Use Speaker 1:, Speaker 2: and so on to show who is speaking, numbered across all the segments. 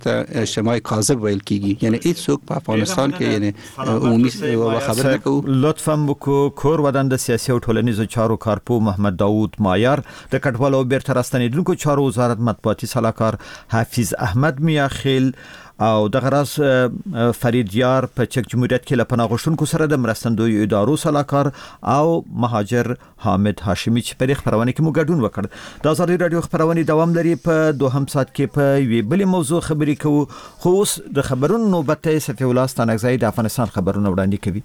Speaker 1: اجتماعي کاذب ویل کیږي. یعنی هیڅ څوک په افغانستان کې یعنی عمومي خبر نه کوي.
Speaker 2: لطفاً وکړو کور ودان د سیاسي او ټولنیزو چارو کارپو محمد داوود مایار، د کډوالو او بیرته راستنیدونکو چارو وزارت مطبوعاتي سلاکار حافظ احمد میاخیل او د غراس فرید یار په چک جمهوریت کې لپاره غوښتونکو سره د مرستندوی ادارو سلاکار او مهاجر حامد هاشمی چې په خبرونه کې مو ګډون وکړ. د آزادي رادیو خبرونه دوام لري. په دوهم ساعت کې په وی بل موضوع خبرې کوو. خو اوس د خبرونو نوبت صفی الله ستانکزی د افغانستان خبرونه وړاندې کوي.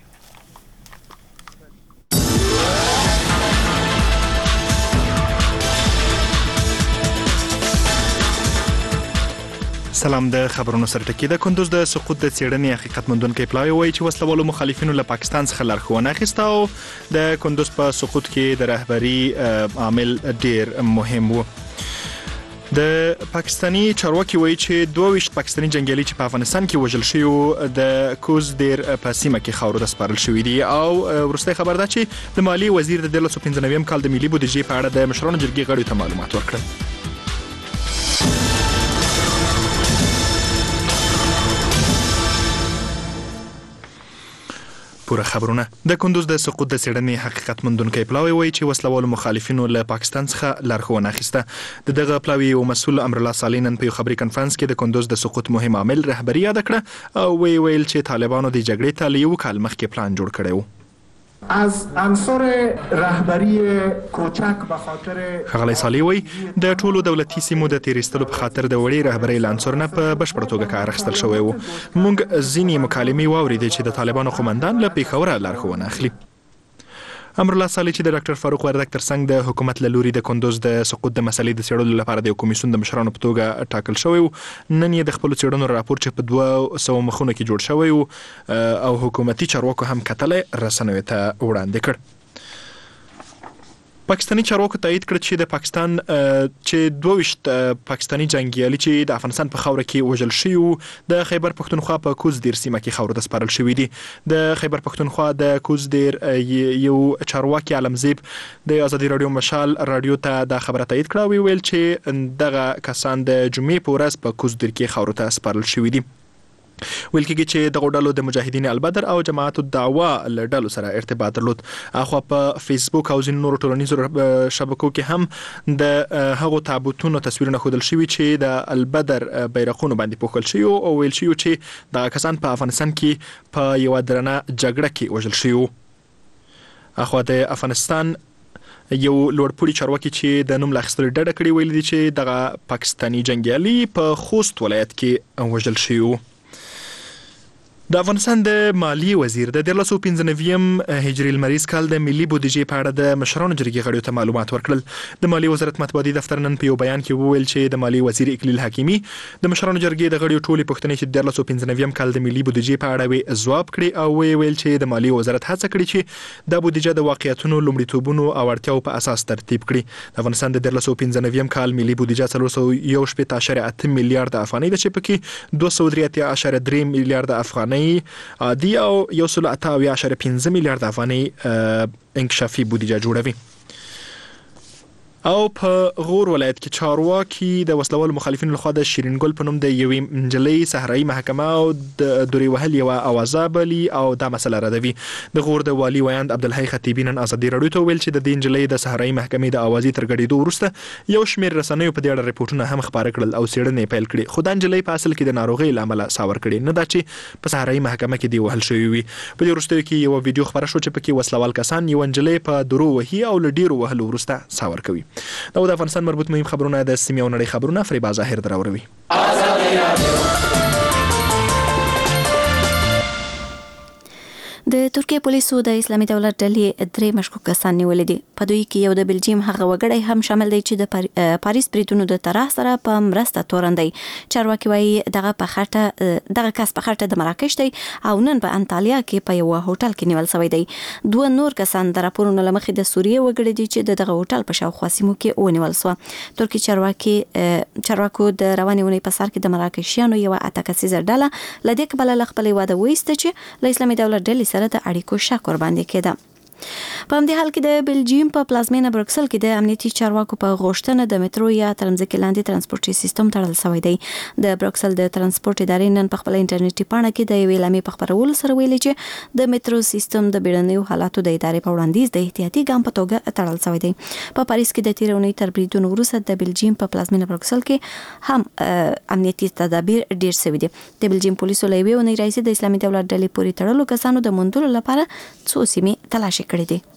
Speaker 3: سلام. د خبرونو سره ټکی د کندوز د سقوط د څېړنې حقیقت موندونکي پلاوی وایي چې وسلوالو مخالفینو له پاکستان څخه لارښوونه اخیسته او د کندوز په سقوط کې د رهبری عامل ډیر مهم و. د پاکستانی چارواکي وایي چې 22 پاکستانی جنگیالي چې په افغانستان کې وژل شوي د کوز ډیر په سیمه کې خاورو ته سپارل شوي دي. او وروستي خبر ده چې د مالی وزیر د 2015 کال د ملي بودیجې په اړه د مشرانو جرګې غړو ته معلومات ورکړل. پوره خبرونه. د کندوز د سقوط د څېړنې حقیقت موندونکي پلاوی وایي چې وسلوالو مخالفینو له پاکستان څخه لارښوونه اخیسته. دغه پلاوی او مسؤل امرالله سالینن په خبري کانفرنس کې د کندوز د سقوط مهم عامل رهبری یاد کړ او ویل چې طالبانو د جګړې ته له یو کال مخکې پلان جوړ کړی و.
Speaker 4: از عنصر رهبری کوچک به خاطر
Speaker 3: ښاغلی صالح وایي د ټولو دولتي سیمو د تیریستلو په خاطر د وړې رهبرۍ له عنصر نه په بشپړه توګه کار اخیستل شوی و. موږ ځینې مکالمې واورېدې چې د طالبانو قومندان له پېښوره لارښوونه اخلي. امرالله صالح چې د ډاکټر فاروق وردک ترڅنګ د حکومت له لوري د کندوز د سقوط د مسلې د څېړلو لپاره د یو کمیسیون د مشرانو په توګه ټاکل شوی و. نن یې د خپلو څېړنو راپور چې په 200 مخونو کې جوړ شوی و او حکومتي چارواکو هم کتلی رسنیو ته وړاندې کړ. پاکستانی چارواکو تایید کړ چې د پاکستان چې 22 پاکستانی جنگیالي چې د افغانستان په خاوره کې وژل شوي د خیبر پښتونخوا په کوز دیر سیمه کې خاورو ته سپارل شوي دي. د خیبر پښتونخوا د کوز دیر یو چارواکي عالمزیب د آزادي رادیو مشال رادیو ته د خبره تایید کړه او ویل چې دغه کسان د جمعې په ورځ په کوز دیر کې خاورو ته سپارل شوي دي. ویل کېږي چې دغه ډلو د مجاهدین البدر او جماعت الدعوه له ډلو سره ارتباط درلود. اخوا په فیسبوک او ځینو نورو ټولنیزو شبکو کې هم د هغو تابوتونو تصویرونه ښودل شوي چې د البدر بیرغونو باندې پوښل شوي او ویل شوي چې دغه کسان په افغانستان کې په یوه درنه جګړه کې وژل شوي. اخوا د افغانستان یو لوړپوړي چارواکي چې د نوم له اخیستلو ډډه کړې ویلي دي چې دغه پاکستانی جنګیالي په خوست ولایت کې وژل شوي وو. د افغانستان د مالی وزیر د 2015 هجري لمریز کال د ملي بودیجې په اړه د مشرانو جرګې غړو ته معلومات ورکړل. د مالی وزارت مطبوعاتي دفتر نن په یو بیان کې وویل چې د مالی وزیر اکلیل حکیمي د مشرانو جرګې د غړو ټولې پوښتنې چې د 2015 کال د ملي بودیجې په اړه وی ځواب کړي او ویل چې د مالی وزارت هڅه کړې چې د بودیجه د واقعیتونو لومړیتوبونو او اړتیاو په اساس ترتیب کړي. د افغانستان د 2015 کال ملي بودیجه 418.8 میلیارډ افغانۍ ده چې پکې 283.3 میلیارډ افغانۍ عادي او 188.5 میلیارډ افغانۍ انکشافي بودیجه جوړوي. او په غور ولایت کې چارواکي د وسلوالو مخالفینو لخوا د شیرین ګل په نوم د یوې نجلۍ صحرایي محکمه او د دوري وهل یوه اوازه بلي او دا مسله ردوي. د غور د والي ویاند عبدالحی خطیبي نن آزادي رادیو ته ویل چې د دې نجلۍ د صحرایي محکمې د اوازې تر ګډېدو وروسته یو شمېر رسنیو په دې اړه ریپورټونه هم خپاره کړل او څېړنې پیل کړې. خو دا نجلۍ په اصل کې د ناروغۍ له امله ساور کړې، نه دا چې په صحرایي محکمه کې دی وهل شوی وي. په دې وروستیو کې یوه ویډیو خپره شو چې پکې وسلوال کسان یوه نجلۍ په درو وهي او له ډېرو وهلو وروسته ساور کوي. دا د افغانستان مربوط مهم خبرونه د سیمې او نړۍ خبرونه فریبا ظاهر دراوروي.
Speaker 5: د ترکیه پولیسو د اسلامي دولت ډلې 3 مشکوک کسان نیولې دي. په دوی کې یو د بلجیم هغه وګړی هم شامل دی چې د پاریس بریدونو د طرح سره په مرسته تورندي. چارواکي وایي دغه کس په خټه د مراکش دی او نن په انټالیا کې په یو هوټل کې نیول شوی دی. دوه نور کسان د راپورونو لمخې د سوریه وګړي دي چې دغه هوټل په شاوخوا سیمو کې ونیول شو. ترکیه چارواکو د روانې ونې په سر کې د مراکشیانو یو اتکسیزه ډله لدې کبل خپل واده وایسته چې له اسلامي دولت ډلې سره د اړیکو شک ور باندې کېده. په همدې حال کې د بلجیم په پلازمینه بروکسل کې د امنیتي چارواکو په غوښتنه د مترو یا ترمځکې لاندې ترانسپورتي سیستم تړل شوی دی. د بروکسل د ترانسپورت ادارې نن په خپل انټرنیټي پاڼه کې د یوې اعلامیې په خپرولو سره ویلي چې د مترو سیستم د بیړنیو حالاتو د ادارې په وړاندیز د احتیاطي ګام په توګه تړل شوی دی. په پاریس کې د تیرونې تر بریدونو وروسته د بلجیم په پلازمینه بروکسل کې هم امنیتي تدابیر ډیر شوي دي. د بلجیم پولیسو له یوې اونۍ راهیسې د اسلامي دولت ډلې پورې تړلو کسانو د موندلو لپاره څو سیمې تلاشي کړې دي.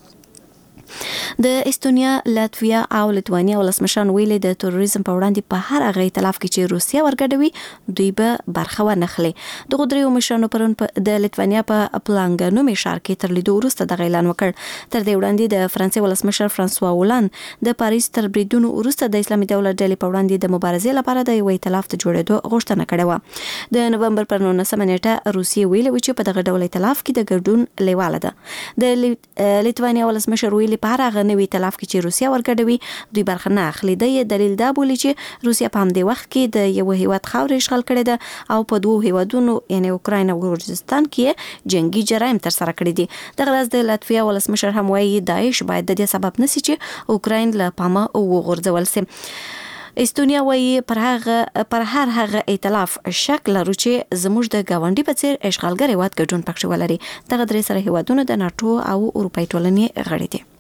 Speaker 5: د استونیا، لاتویا او لیتوانیا ولسمشران ویلي د تروریزم په وړاندې په هر هغه ائتلاف کې چې روسیا ورګډوي دوی به برخه ونخلي. دغه دریو مشرانو پرون د لیتوانیا په پلانګنومي ښار کې تر لیدو وروسته د اعلان وکړ. تر دې وړاندې د فرانسې ولسمشر فرانسوا هولند د پاریس تر بریدونو وروسته د اسلامي دولت ډلې په وړاندې د مبارزې لپاره د یو ائتلاف د جوړېدو غوښتنه کړې و. د نومبر پر 19 نیټه روسیې ویلي و چې په دغه ډول ائتلاف کې د ګډون لیواله ده. د لیتوانیا ولسمشر ویلي په هر هغه نوي ائتلاف کې چې روسیا ورګډوي دوی برخه نه اخلي. د دلیل دا بولی چې روسیا په همدې وخت کې د یو هیواد خاورې اشغال کړې ده او په دوه هیوادونو یعنی اوکراین او ګورجستان کې جنگي جرایم تر سره کړې دي. دغه ورځ د لاتویا ولسمشر هم وایي داعش باید د دې سبب نشي چې اوکراین له پامه وغورځول شي. استونیا وایي پر هر هغه ائتلاف شک لرو چې زموږ د گاونډي په څیر اشغالګر هیواد ګډون پکښ ولري. دغه درې سره هیوادونه د ناتو او اروپای ټولنې غړي دي.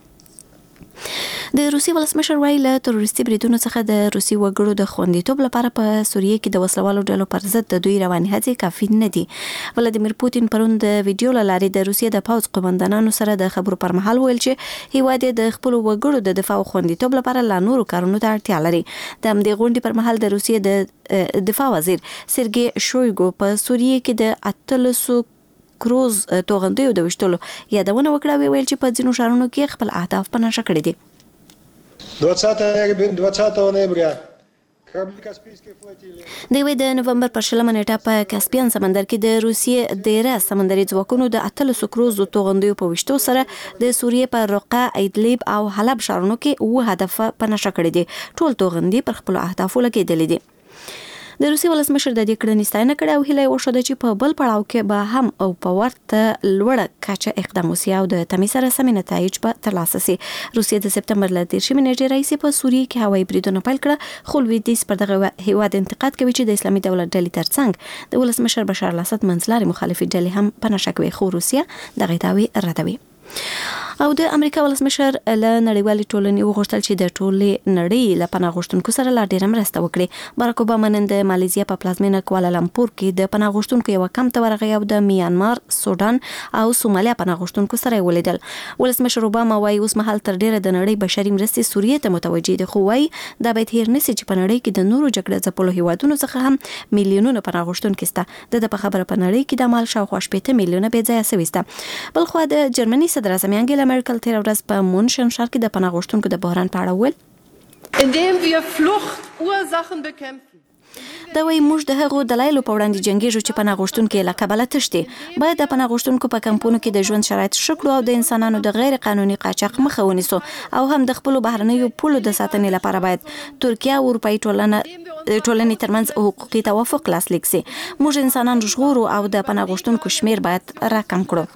Speaker 5: د روسي ولسمشر وایي له تروریستي بریدونو څخه د روسي وګړو د خوندیتوب لپاره په سوریه کې د وسلوالو ډلو پر ضد د دوی رواني هڅې کافي نه دي. ولادیمیر پوتین پرون د ویډیو له لارې د روسیې د پوځ قومندانانو سره د خبرو پر مهال ویل چې هیواد د خپل وګړو د دفاع او خوندیتوب لپاره لا نورو کارونو ته اړتیا لري. د همدې غونډې پر مهال د روسیې د دفاع وزیر سرګي شویګو په سوریه کې د 800 کروز توغندیو د وشتلو یادونه وکړه. ویل چې په ځینو ښارونو کې خپل اهداف په نښه کړي دي.
Speaker 6: 20 ноября
Speaker 5: د نومبر پر 20 نیټه په کاسپین سمندر کې د روسیې ډیره سمندري ځواکونو د 800 کروز توغندیو په وشتو سره د سوریې په رقه، ایدلیب او حلب ښارونو کې و هدف په نښه کړي دي. ټول توغندي پر خپل اهدافو لګېدلې دي. د روسي ولسمشر د دې کړنې ستاینه کړې او هیله وشوده چې په بل پړاو کې به هم او په ورته لوړه کچه اقدام وشي او د تمی سره سمې نتایج به ترلاسه شي. روسیه د سپتمبر له 13 نیټې راهیسې په سوریه کې هوایي بریدونه پیل کړه. خو لویدیځ پر دغه هیواد انتقاد کوي چې د اسلامي دولت ډلې ترڅنګ د ولسمشر بشار الاسد منځلاري مخالفي ډلې هم په نښه کوي. خو روسیه دغه دعوی ردوي. او د امریکا ولسمشر له نړیوالې ټولنې وغوښتل چې د ټولې نړۍ له پناه غوښتونکو سره لا ډېره مرسته وکړي. باراک اوباما نن د مالیزیا په پلازمینه کوالالمپور کې د پناه غوښتونکو یو کمپ ته ورغی او د میانمار، سودان او سومالیا پناه غوښتونکو سره ولیدل. ولسمشر اوباما وایي اوس مهال تر ډېره د نړۍ بشري مرستې سوریې ته متوجه دي. خو وایي دا باید هیر نشي چې په نړۍ کې د نورو جګړه ځپلو هیوادونو څخه هم میلیونونه پناه غوښتونکي شته. د په خبره په نړۍ کې د مال شاوخوا 80 میلیونه بې ځایه شوي شته. بل خو د جرمني صدر اعظم انګیلا مرکل تیر ورځ په مونشن ښار کې د پناه غوښتونکو د بحران په اړه ویل
Speaker 7: indem wir Fluchtursachen bekämpfen.
Speaker 5: دا وایي موږ د هغو دلایلو په وړاندې جنګیږو چې پناه غوښتونکي له کبله تښتي. باید د پناه غوښتونکو په کمپونو کې د ژوند شرایط ښه کړو او د انسانانو د غیر قانوني قاچاق مخه ونیسو او هم د خپلو بهرنیو پولو د ساتنې لپاره باید ترکیه او اروپایي ټولنې ترمنځ حقوقي توافق لاسلیک شي. موږ انسانان ژغورو او د پناه غوښتونکو شمیر باید راکم کړو.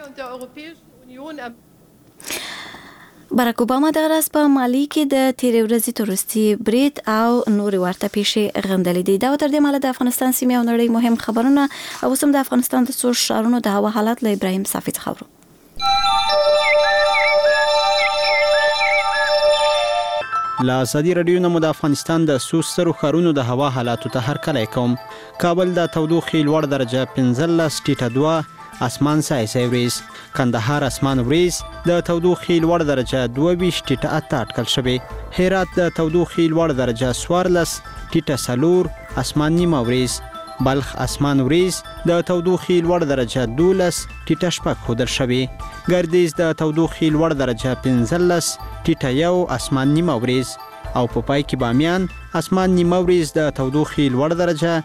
Speaker 5: باراک اوباما د ورځ په مالی کې د تیرې ورځې تروریستي برید او نورې ورته پیښې غندلې دي. دا تر دې مهاله د افغانستان سیمې او نړۍ مهم خبرونه او اوس هم د افغانستان د څو ښارونو د هوا حالات له ابراهیم صافي څخه اورو.
Speaker 8: لا ازادي رادیو نمو د افغانستان د څو سترو ښارونو د هوا حالاتو ته هرکلی کوم. کابل د تودوخې لوړ درجه 15.2، اسمان سایسای وریز. کندهار اسمان وریز، د تودوخې لوړ درجه 22.8 اټکل شوی. هرات د تودوخې لوړ درجه 14.4، اسمان نیمه وریز. بلخ اسمان وریز، د تودوخې لوړ درجه 12.6 ښودل شوی. ګردیز د تودوخې لوړ درجه 15.1، اسمان نیمه وریز. او په پای کې بامیان اسمان نیمه وریز، د تودوخې لوړ درجه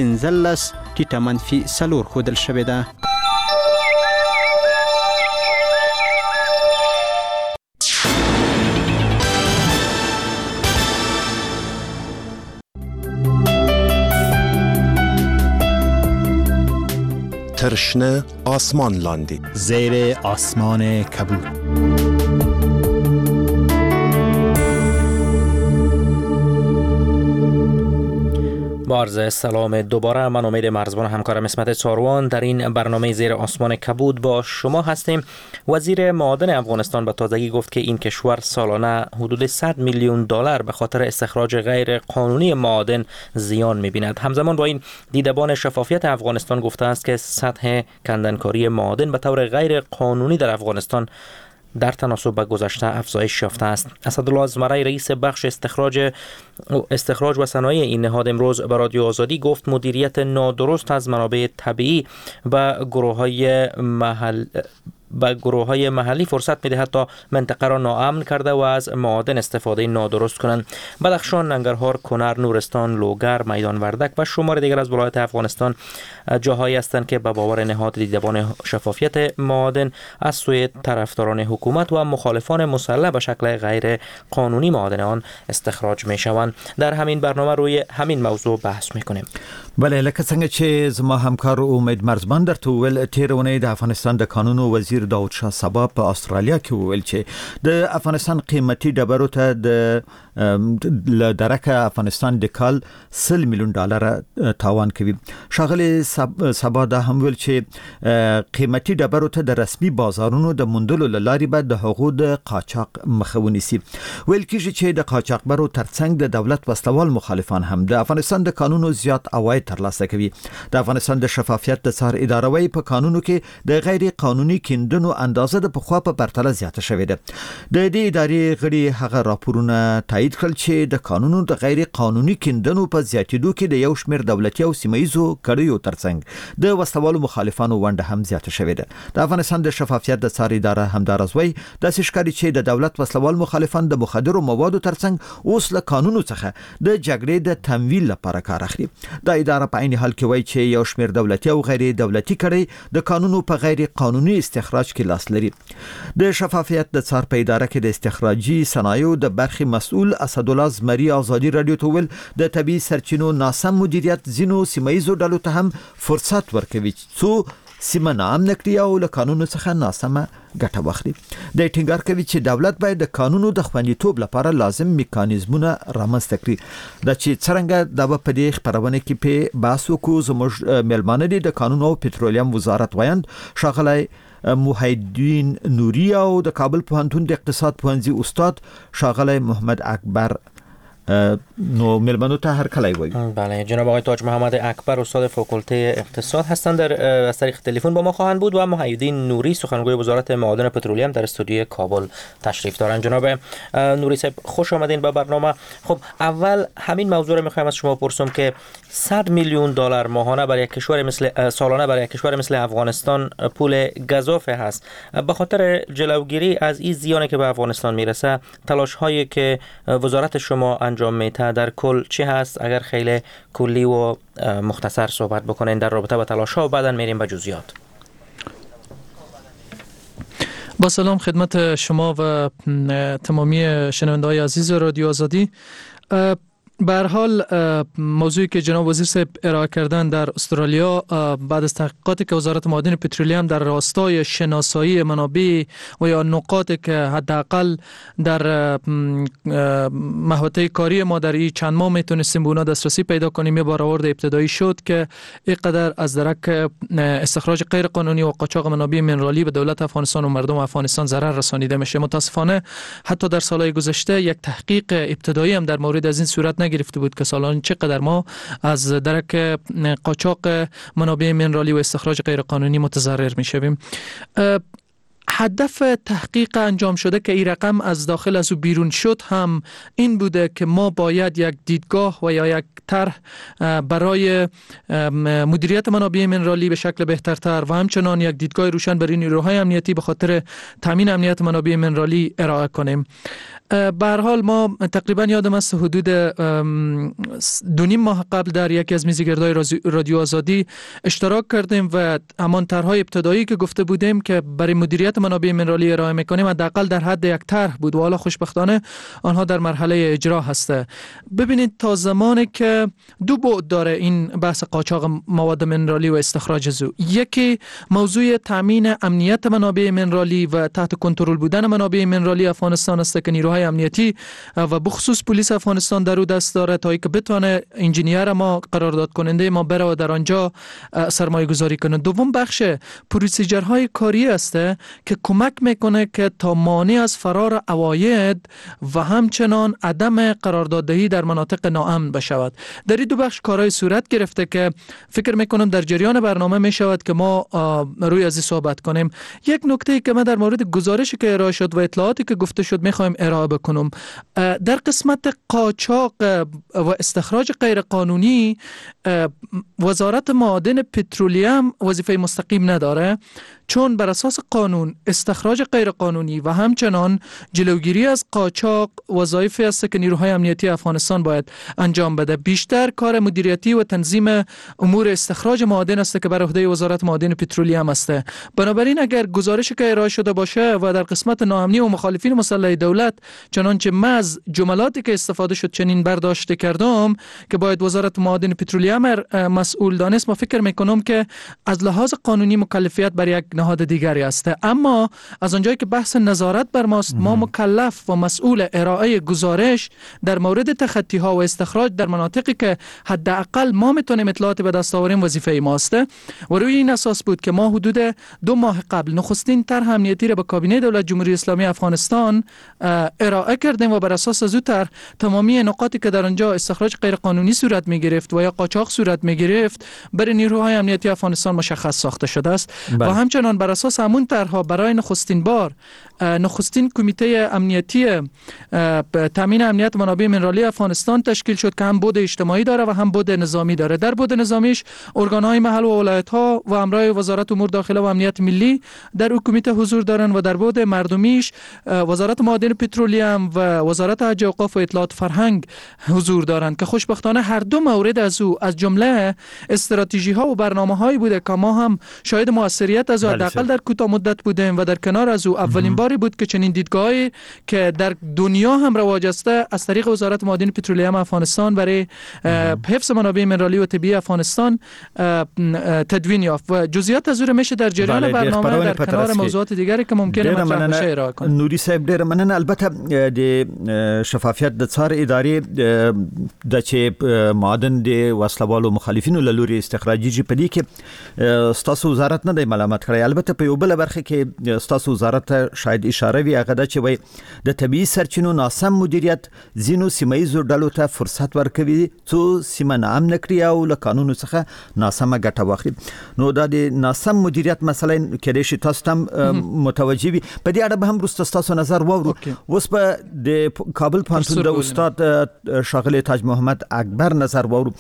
Speaker 8: 15.-4 ښودل شوی ده.
Speaker 6: ترشنه آسمان لاندی
Speaker 8: زیر آسمان کبود.
Speaker 9: با عرض سلام دوباره، من امید مرزبان همکارم اسمت ساروان در این برنامه زیر آسمان کبود با شما هستیم. وزیر معادن افغانستان به تازگی گفت که این کشور سالانه حدود 100 میلیون دلار به خاطر استخراج غیر قانونی معادن زیان می‌بیند. همزمان با این دیدبان شفافیت افغانستان گفته است که سطح کندنکاری معادن به طور غیر قانونی در افغانستان در تناسب با گذشته افزایش یافته است. اسدالله ازمرای رئیس بخش استخراج و صنایع این نهاد امروز به رادیو آزادی گفت مدیریت نادرست از منابع طبیعی به گروه‌های محلی فرصت می‌دهد تا منطقه را ناامن کرده و از معادن استفاده نادرست کنند. بدخشان، ننگرهار، کنر، نورستان، لوگر، میدان وردک و شمار دیگر از ولایات افغانستان جاهایی هستند که به باور نهاد دیدبان شفافیت معادن از سوی طرفداران حکومت و مخالفان مسلح به شکل غیر قانونی معادن آن استخراج می‌شوند. در همین برنامه روی همین موضوع بحث می‌کنیم.
Speaker 2: بله، لکه څنګه چې زما همکار امید مرزبان در توول تیرونه د افغانستان د قانون وزیر داود شاه سبا په استرالیا کې وویل چې د افغانستان قیمتي ډبرو ته د درکه افغانستان د کال 100 میلیون ډالر تاوان کوي. شاغلی سبا دا هم ویل چې قیمتي ډبرو ته د رسمي بازارونو د موندلو لارې به د حقوق د قاچاق مخه ونیسي. ویل کیږي چې د قاچاقبرو ترڅنګ د دولت وسلوال مخالفان هم د افغانستان د قانونو زیات عواید ترلاسه کوي. د افغانستان د شفافیت د څار اداره وایي په قانونو کې د غیر قانوني کیندنو اندازه د پخوا په پرتله زیاته شوې ده. د دې ادارې غړي هغه راپورونه تایید کړل چې د قانونو د غیر قانوني کیندنو په زیاتېدو کې د یو شمېر دولتي او سیمایي کړیو ترڅنګ د وسلوالو مخالفانو ونډه هم زیاته شوې ده. د افغانستان د شفافیت د څار اداره همدارس وایي د ښکاري چې د دولت وسلوال مخالفان د مخدرو موادو ترڅنګ اوس له قانونو څخه د جګړې د تمویل لپاره کار اخلي. د اداره په عین حال کې وایي چې یو شمېر دولتي او غیر دولتي کړي د قانونو په غیر قانوني استخراج کې لاس لري. د شفافیت د څار په اداره کې د استخراجي صنایعو د برخې مسؤل اسدالله ازمري آزادي رادیو ته ویل د طبي سرچینو ناسم مدیریت ځینو سیمایي ډلو ته هم فرصت ورکوي څو سیمه ناامن کړي او له قانونو څخه ناسمه ګټه واخلي. د ټینګار کوي چې دولت باید د قانونو د خوندیتوب لپاره لازم میکانیزمونه رامنځته کړي. دا چې څنګه د په دې خبرونه کې په بحث وکړو زموږ ملمانه دي د قانون او پټرولیم وزارت وایند شاغلی محیدین نوری او د کابل پوهنتون د اقتصاد پوهنځي استاد شاغلی محمد اکبر نو ملمنو ته هر کلای وای.
Speaker 9: بله، جناب آقای تاج محمد اکبر استاد فاکولته اقتصاد هستند از طریق تلفن با ما خواهند بود و محیدین نوری سخنگوی وزارت معادن و پترولیم در استودیوی کابل تشریف دارند. جناب نوری صاحب خوش آمدین به برنامه. خب اول همین موضوع رو میخوایم از شما پرسم که 100 میلیون دلار ماهانه برای یک کشور مثل سالانه برای یک کشور مثل افغانستان پول گزافه هست. به خاطر جلوگیری از این زیانی که به افغانستان میرسه تلاش هایی که وزارت شما انجام میده در کل چی هست؟ اگر خیلی کلی و مختصر صحبت بکنین در رابطه با تلاش ها و بعداً میریم به جزئیات.
Speaker 10: با سلام خدمت شما و تمامی شنونده‌های عزیز رادیو آزادی. به هر حال موضوعی که جناب وزیر صاحب ارائه کردن در استرالیا بعد از تحقیقاتی که وزارت معادن پترولیم در راستای شناسایی منابع و یا نقاطی که حداقل در محوطه کاری ما در این چند ماه میتونستیم به اونا دسترسی پیدا کنیم، یه برآورد ابتدایی شد که اینقدر از درک استخراج غیر قانونی و قاچاق منابع منرالی به دولت افغانستان و مردم افغانستان ضرر رسانیده میشه. متاسفانه حتی در سالهای گذشته یک تحقیق ابتدایی هم در مورد از این صورت گرفته بود که سالانه چقدر ما از درک قاچاق منابع منرالی و استخراج غیر قانونی متضرر میشویم. هدف تحقیق انجام شده که این رقم از داخل از او بیرون شد هم این بوده که ما باید یک دیدگاه و یا یک طرح برای مدیریت منابع منرالی به شکل بهترتر و همچنان یک دیدگاه روشن برای نیروهای امنیتی به خاطر تامین امنیت منابع منرالی ارائه کنیم. به هر حال ما تقریبا یادم است حدود 2.5 ماه قبل در یکی از میزگردهای رادیو آزادی اشتراک کردیم و همان طرح‌های ابتدایی که گفته بودیم که برای مدیریت منابع منرالی ارائه میکنیم حداقل در حد یک طرح بود و حالا خوشبختانه آنها در مرحله اجرا هسته. ببینید تا زمانی که دو بعد داره این بحث قاچاق مواد منرالی و استخراج از او. یکی موضوع تامین امنیت منابع منرالی و تحت کنترل بودن منابع منرالی افغانستان است که نیروهای امنیتی و بخصوص پلیس افغانستان در او دست داره تا اینکه بتونه انجینیر ما قرارداد کننده ما بره و در آنجا سرمایه گذاری کنه. دوم بخش پروسیجرهای کاری است که کمک میکنه که تا مانع از فرار عواید و همچنان عدم قرارداددهی در مناطق ناامن بشود. در این دو بخش کارهای صورت گرفته که فکر میکنم در جریان برنامه میشود که ما روی از این صحبت کنیم. یک نکته که من در مورد گزارشی که ارائه شد و اطلاعاتی که گفته شد میخوایم ارائه بکنم. در قسمت قاچاق و استخراج غیر قانونی وزارت معادن پترولیم وظیفه مستقیم نداره، چون بر اساس قانون استخراج غیر قانونی و همچنان جلوگیری از قاچاق وظایفی است که نیروهای امنیتی افغانستان باید انجام بده. بیشتر کار مدیریتی و تنظیم امور استخراج معادن است که بر عهده وزارت معادن پترولیم است. بنابراین اگر گزارشی که ارائه شده باشه و در قسمت ناامنی و مخالفین مسلح دولت چنانچه از جملاتی که استفاده شد چنین برداشت کردم که باید وزارت معادن پترولیم مسئول دانست، ما فکر میکنم که از لحاظ قانونی مکلفیت بر یک نهاد دیگری است. اما از آنجایی که بحث نظارت بر ماست، ما مکلف و مسئول ارائه گزارش در مورد تخطی ها و استخراج در مناطقی که حداقل ما میتونیم اطلاعات به دست آوریم وظیفه ماست و روی این اساس بود که ما حدود 2 ماه قبل نخستین طرح امنیتی را به کابینه دولت جمهوری اسلامی افغانستان ارائه کردیم و بر اساس از او طرح تمامی نقاطی که در آنجا استخراج غیر قانونی صورت میگرفت و یا قاچاق صورت میگرفت برای نیروهای امنیتی افغانستان مشخص ساخته شده است. و همچنان بر اساس همون طرح‌ها برای نخستین بار نخستین کمیته امنیتی تامین امنیت منابع منرالی افغانستان تشکیل شد که هم بود اجتماعی داره و هم بود نظامی داره. در بود نظامیش ارگان‌های محل و ولایت‌ها و همراه وزارت امور داخله و امنیت ملی در کمیته حضور دارن و در بود مردمیش وزارت معادن پترولیم و وزارت حج و اوقاف و اطلاعات فرهنگ حضور دارند که خوشبختانه هر دو مورد از او از جمله استراتژی‌ها و برنامه‌هایی بوده که ما هم شاهد موثریت از او حداقل در کوتاه مدت بودیم و در کنار از او اولین باری بود که چنین دیدگاهی که در دنیا هم رواج است از طریق وزارت معادن پترولیم افغانستان برای حفظ منابع منرالی و طبیعی افغانستان تدوین یافت و جزئیات از او میشه در جریان برنامه در کنار موضوعات دیگری که ممکنه مطرح بشه ارائه کنیم.
Speaker 2: نوری صاحب ډیر مننه. البته د شفافیت د څار ادارې د چې معادن د وسلوالو مخالفینو له لوري استخراجي په دې کې ستاسو وزارت نه د ملامت کړی. البته په یو بل برخه کې ستاسو وزارت شاید اشاره وی هغه د چې وای د طبي سرچینو ناسم مدیریت زینو سیمایي ډلو ته فرصت ورکوي څو سیمه نام نکړي او له قانون څخه ناسمه ګټه واخلي. نو دا د ناسم مدیریت مسله کې د تاسو هم متوجي وي. په دې اړه به هم وروسته تاسو نظر واورو. اوس په د کابل پوهنتون د استاد شاغلی تاج محمد اکبر نظر واورو.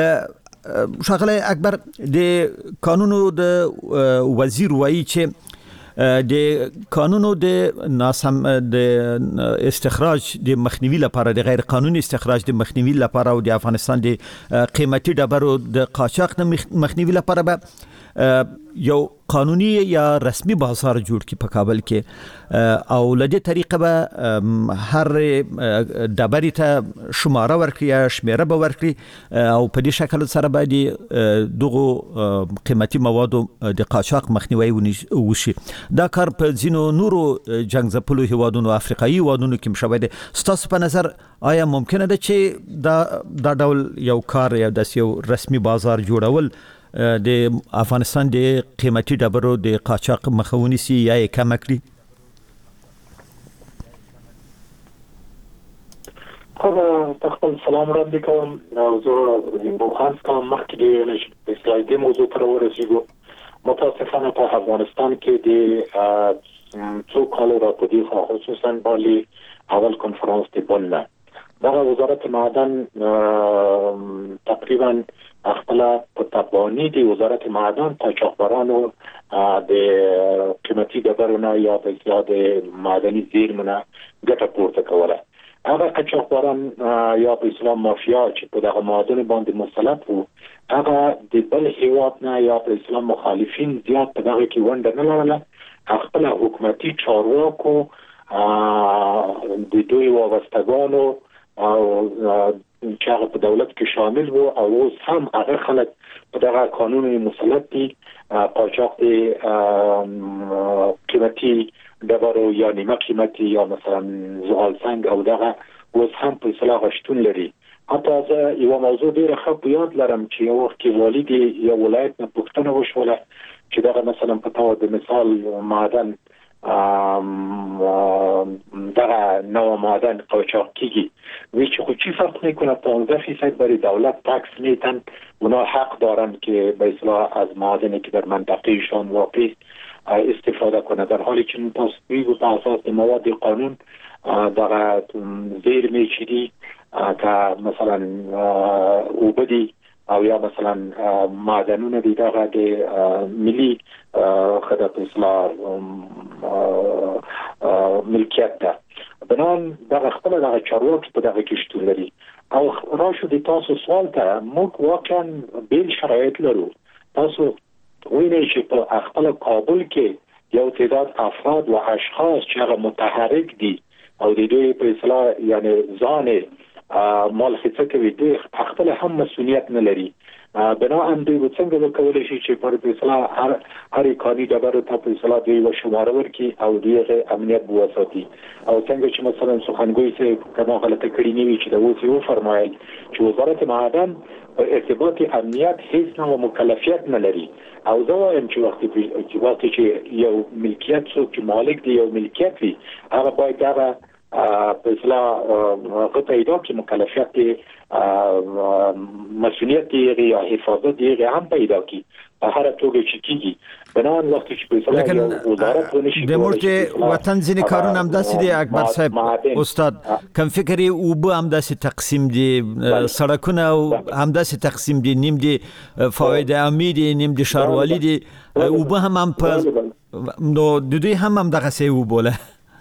Speaker 2: شاغلی اکبر د قانونو د وزیر وایي چې د قانونو د ناسم د استخراج د مخنیوي لپاره د غیر قانوني استخراج د مخنیوي لپاره او د افغانستان د قیمتي ډبرو د قاچاق د مخنیوي لپاره به یو قانوني یا رسمي بازار جوړ کی په کابل کې او لدې طریقه به هر ډبرې ته شماره ورکړي یا شمیره به ورکړي او په دې شکل سره به دغه قیمتي موادو د قاچاق مخنیوي وشي. دا کار په ځینو نورو جنگ ځپلو هیوادونو افریقایي هیوادونو کې شوی دی. ستاسو په نظر آیا ممکنه ده چې دا ډول یو کار یا د یو رسمي بازار جوړول د افغانستان د قیمتي ډبرو د قاچاق مخاوني سي یا کم کړي؟
Speaker 4: خپل سلام را دي کوم زه په خاص کوم مخکې د اسلامي موضوع پر ورسېږو. متاسفانه په افغانستان کې د څو کالو راپدې خصوصا بالي اول کنفرانس دی بنه دا وزارت معدن تقریبا خپل په تبانی دی وزارت معدن قاچاقبرانو د قیمتي ډبرونو یا د معدني زیرمونو ګټه پورته کوله. هغه قاچاقبران یا په اسلام مافیا چې په دغه معدن باندې مسلط وو هغه د بل هیواد نه یا په اسلام مخالفین زیات په دغه کې ونډه نه لرله. خپل حکومتي چارواکو د دوی وابستگانو او چې هغه په دولت کې شامل وو او اوس هم هغه خلک په دغه قانون مسلط دي قاچاق قیمتي ډبرو یا نیمه قیمتي یا مثلا زغال سنگ او دغه اوس هم په اصطلاح شتون لري. حتی زه یو موضوع ډیره ښه په یاد لرم چې یو وخت کې والد یو ولایت نه پوښتنه وشوله چې دغه مثلا په توګه د مثال معدن دغه نوع معدن قاچاق کیږي وی چې خو چی فرق میکنه 15% برای دولت تکس میتن اونا حق دارن که به اصطلاح از معادنی که در منطقهشان واقع استفاده کنه در حالی که تصویب و اساس مواد قانون دغه زیر میچیدی که مثلا اوبدی او یا مثلا معدنونه دی دغه د ملي خدمت اصلاح ملکیت ده بنان دغه خپل دغه چارواکي په دغه کې شتون لري او راشو د تاسو سوال ته موږ واقعا بیل شرایط لرو. تاسو وینئ چې په خپل کابل کې یو تعداد افراد و اشخاص چې هغه متحرک دي او د دوی په اصطلاح یعنی ځان مال خصه کوي د خپل هم مسؤلیت نه لري. بنا هم دوی څنګه وکولای شي چې پر اصطلاح هر کاری ډبره ته په اصطلاح دوی و شماره ورکي او دیغه امنیت بواسطي او څنګه چې مثلا سخنګوی څه کومه غلطه کړی نیوي چې د اوس یو فرمایل چې وزارت معدن په ارتباط امنیت هیڅ نوع مکلفیت نه لري او زه وایم چې وخت چې یو ملکیت څوک چې مالک دی یو ملکیت وي هغه باید دغه په اصطلاح پیدا کې مکلفیت مسئولیت یا حفاظت دیگه هم پیدا کی په هر توګه چې کیږي بنان وخت چې په اصطلاح وزارت ونشي
Speaker 2: د ملک وطن ځینې کارونه هم داسې دي اکبر صاحب استاد کوم فکرې او به هم داسې تقسیم دي سړکونه هم داسې تقسیم دي نیم دي فواید عامی دي نیم دي ښاروالي دي او به هم په نو د دوی هم دغه څه و بوله.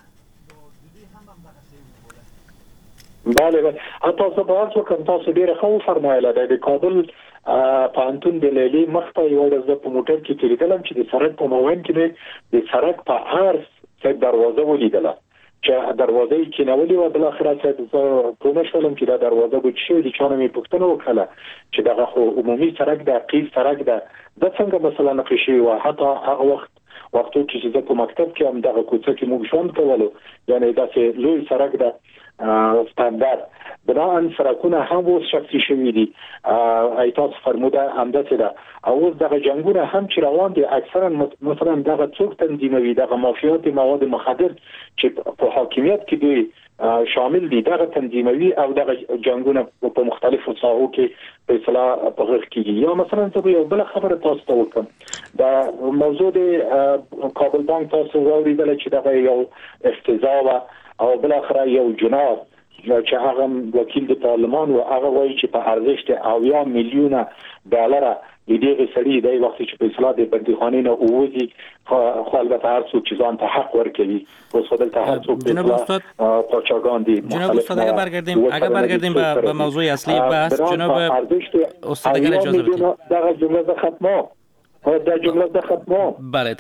Speaker 4: بله تاسو په تاسو کوم تاسو ډیره خو فرمایله د کابل پانتون د لیلی مخته یو ورځ په موټر کې تیریدلم چې د سړک په موین کې د سړک په عرض څه دروازه ولیدله چې دروازه کې نولې و بل اخر څه په مشولم چې دا دروازه به شي د چانه می پښتنه وکړه چې دغه خو عمومي سړک د قیل سړک د څنګه مثلا نقشي و حتی هغه وختو چې زه په مکتب کې هم دغه کوڅه کې موږ ژوند کولو یعنی دا چې لوی سړک د استاندار بنان سرکونه هم اوس شخصي شوي دي ایتاس فرموده همداسې ده او اوس دغه جنگونه هم چې روان دي اکثرا مثلا دغه څوک تنظیموي دغه مافیات مواد مخدر چې په حاکمیت کې دوی شامل دي دغه تنظیموي او دغه جنگونه په مختلفو ساحو کې په اصطلاح په غږ کېږي. یا مثلا ته یو بل خبره تاسو ته وکم دا موضوع د کابل بانک تاسو واوریدل چې دغه یو استضافه او بل اخر یو جناب چې هغه وکیل د پارلمان او هغه وایي چې په ارزښت 80 میلیون ډالر د دې سړي د وخت چې په اصلاح د بندیخانې نه اوځي خو البته هر څوک چې ځان ته حق ورکوي او خپل ته هر څوک
Speaker 9: جناب استاد قاچاقان دي. جناب استاد اگر برگردیم به موضوع اصلی بحث جناب استاد اگر اجازه بدید
Speaker 4: دغه جمله ختمه دا جمله د ختمه
Speaker 9: بله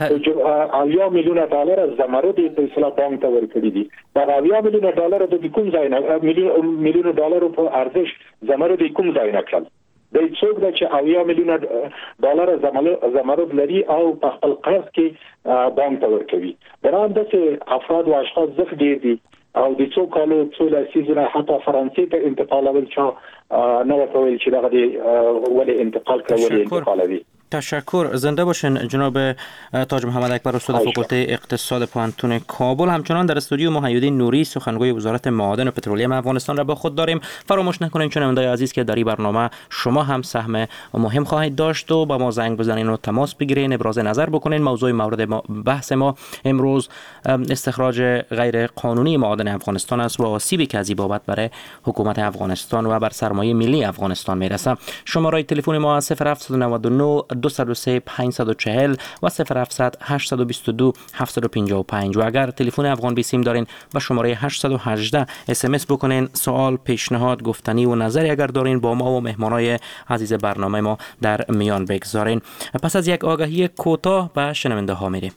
Speaker 4: 80 میلیون ډالر از زمرد په اصطلاح بانک ته ورکړي دي. دا 80 میلیون ډالر د کوم ځای نه میلیون ډالر په ارزش زمرد کوم ځای نه کړل د څوک د 80 میلیون ډالر زمرد لري او په خپل قرض کې بانک ته ورکوي. بران د افراد او اشخاص زخ ډیر دي او د څو کالو څو لسیزونه حتی فرانسې ته انتقالول چې نه وکول چې دغه ولې انتقال کړول انتقالوي.
Speaker 9: تشکر. زنده باشین جناب تاج محمد اکبر استاد فاکولته اقتصاد پانتون کابل. همچنان در استودیو محیدین نوری سخنگوی وزارت معادن و پترولیم افغانستان را با خود داریم. فراموش نکنید شنوندگان عزیز که در این برنامه شما هم سهم مهم خواهید داشت و با ما زنگ بزنین و تماس بگیرین ابراز نظر بکنین. موضوع مورد بحث ما امروز استخراج غیر قانونی معادن افغانستان است و آسیبی که از این بابت برای حکومت افغانستان و بر سرمایه ملی افغانستان میرسه. شماره تلفن ما 0799 203 540 و 0700 822 755 و اگر تلفن افغان بیسیم دارین با شماره 818 SMS بکنین. سوال، پیشنهاد، گفتنی و نظری اگر دارین با ما و مهمانای عزیز برنامه ما در میان بگذارین. پس از یک آگهی کوتاه به شنونده ها میریم.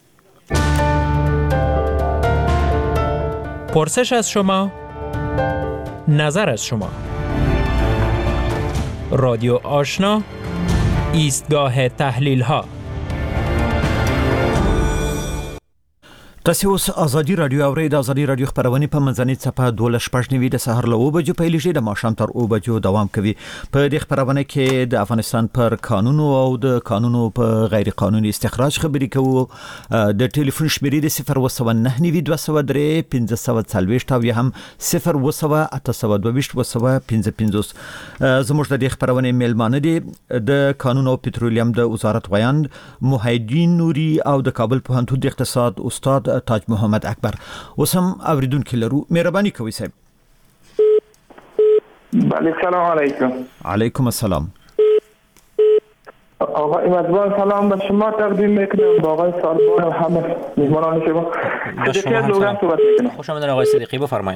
Speaker 11: پرسش از شما، نظر از شما.
Speaker 9: رادیو آشنا، ایستگاه تحلیل ها.
Speaker 2: تاسو اوس ازادي رادیو اورید. ازادي رادیو خبرونه په منځنۍ صفحه 12:09 د سحر له 2 بجو پیل شي د ماښام تر 2 بجو دوام کوي. په دې خبرونه کې د افغانستان پر قانونو او د قانونو په غیر قانوني استخراج خبرې کوو. د ټلیفون شمیرې د 0199203 او یا هم 020822555. زموږ د دې خبرونه میلمانه دي د قانون او پټرولیم د وزارت ویاند محیدین نوري او د کابل پوهنتون د اقتصاد استاد تاج محمد اکبر. وسم اوریدونکو لرو مهرباني کوئ صاحب.
Speaker 11: بله سلام علیکم.
Speaker 2: علیکم السلام.
Speaker 11: آقای مزبان سلام به شما تقدیم میکنم، با آقای سالبان و همه میهمانان شما. صدیقی از لوگان صحبت میکنم.
Speaker 9: خوش آمدید آقای صدیقی، بفرمایید.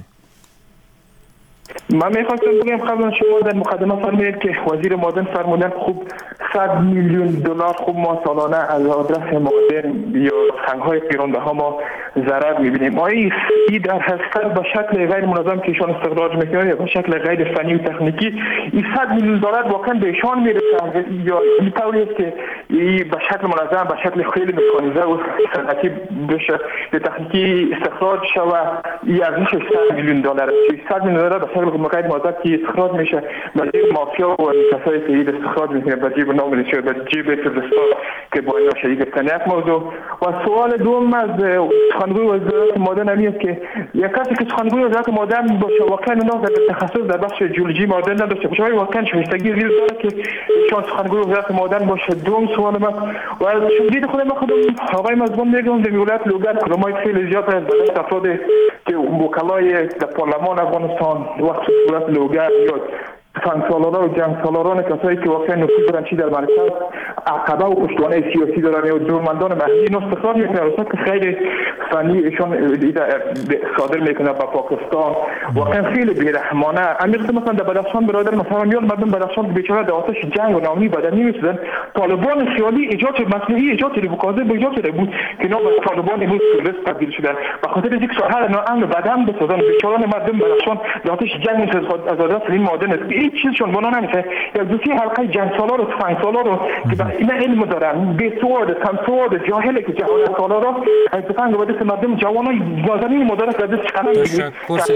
Speaker 11: من میخواستم بگم قبلا شما در مقدمه فرمودید که وزیر معدن فرمودن خوب 100 میلیون دلار خوب ما سالانه از آدرس معدن یا سنگ‌های گرانبها ما ضرر می‌بینیم. این در حقیقت به شکل غیر منظم که ایشان استخراج می‌کنند یا به شکل غیر فنی و تکنیکی این 100 میلیون دلار واقعا به ایشان میرسه یا این طوری است که این به شکل منظم به شکل خیلی مکانیزه و صنعتی بشه به تکنیکی استخراج شود. این ارزش 100 میلیون دلار است. 100 میلیون دلار به شکل غیر منظم که استخراج میشه به جیب مافیا و کسایی که این استخراج می‌کنه به جیب نام میشه به جیب تروریست‌ها که با اینا شریک هستند. یک موضوع و سوال دوم از سخنگوی وزارت معدن است که یک کسی که سخنگوی وزارت معدن باشه واقعا اونا در تخصص در بخش جیولوژی معدن نداشته باشه واقعا شایستگی زیر داره که چون سخنگوی وزارت معدن باشه. دوم سوال من و شدید خودم آقای مزبان میگم در ولایت لوگر کلمات خیلی زیاد از بدن افراد که وکلای در پارلمان افغانستان وقت ولایت لوگر یا سالاران و جنگ سالاران کسایی که واقعا نفوذ دارن چی در مرکز عقبه و پشتوانه سیاسی دارن یا دورمندان مهدی اینا استخراج میکنن واسه که خیلی فنی ایشون صادر میکنه با پاکستان واقعا خیلی بیرحمانه. امیرخ مثلا در بدخشان برادر مثلا میاد مردم بدخشان بیچاره در آتش جنگ و ناامنی بدنی میسوزن. طالبان خیالی ایجاد مصنوعی ایجاد ریبوکازه به ایجاد شده بود که اینا به طالبان امروز تروریست تبدیل شدن به خاطر اینکه شهر ناامن بدن بسازن. بیچاران مردم بدخشان در آتش جنگ میسوزن از آدرس این معدن چیزشون بنا نمیشه. یا دوستی حلقه جنگ سالار و تفنگ سالار رو که بس اینا علم دارن به سواد کمسواد جاهله که جهالت سالارا از تفنگ و دست مردم جوانای نازنین مدرس از دست قلم میگیره.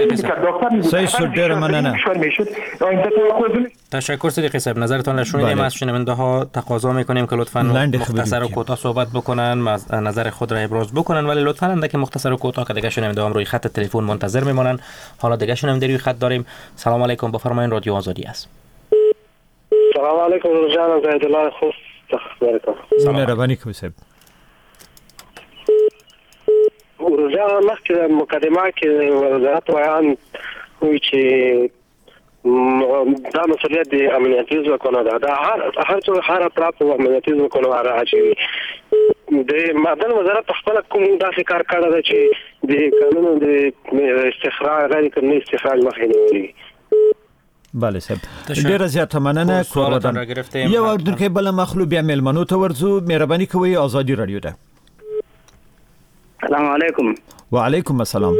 Speaker 9: تشکر صدیقی صاحب. نظرتان را شنیدیم. از شنونده ها تقاضا میکنیم که لطفاً مختصر و کوتاه صحبت بکنن، نظر خود را ابراز بکنن، ولی لطفاً اندک مختصر و کوتاه که دیگه شنونده هم روی خط تلفن منتظر میمونن. حالا دیگه شنونده روی خط داریم. سلام علیکم، بفرمایید. رادیو آزادی است.
Speaker 12: سلام علیکم جناب زید الله خوش تخبرکم.
Speaker 2: مهربانی کوي صاحب.
Speaker 12: ورجع مخکې مقدمه کې وزارت ویان وی چې دا مسؤلیت د امنیتي ځواکونو ده. دا هر څو هر اطراف او امنیتي ځواکونو راځي. د معدن وزارت خپل کوم داسې کار کړی دی چې د قانون د استخراج غیر قانوني استخراج مخنیوي.
Speaker 2: بله صاحب ډیره زیاته مننه. کور ودان یو اردوونکی بل مخلوق بیا میلمنو ته ورځو. مهرباني کوئ. ازادي رادیو ده.
Speaker 13: السلام علیکم.
Speaker 2: وعلیکم السلام.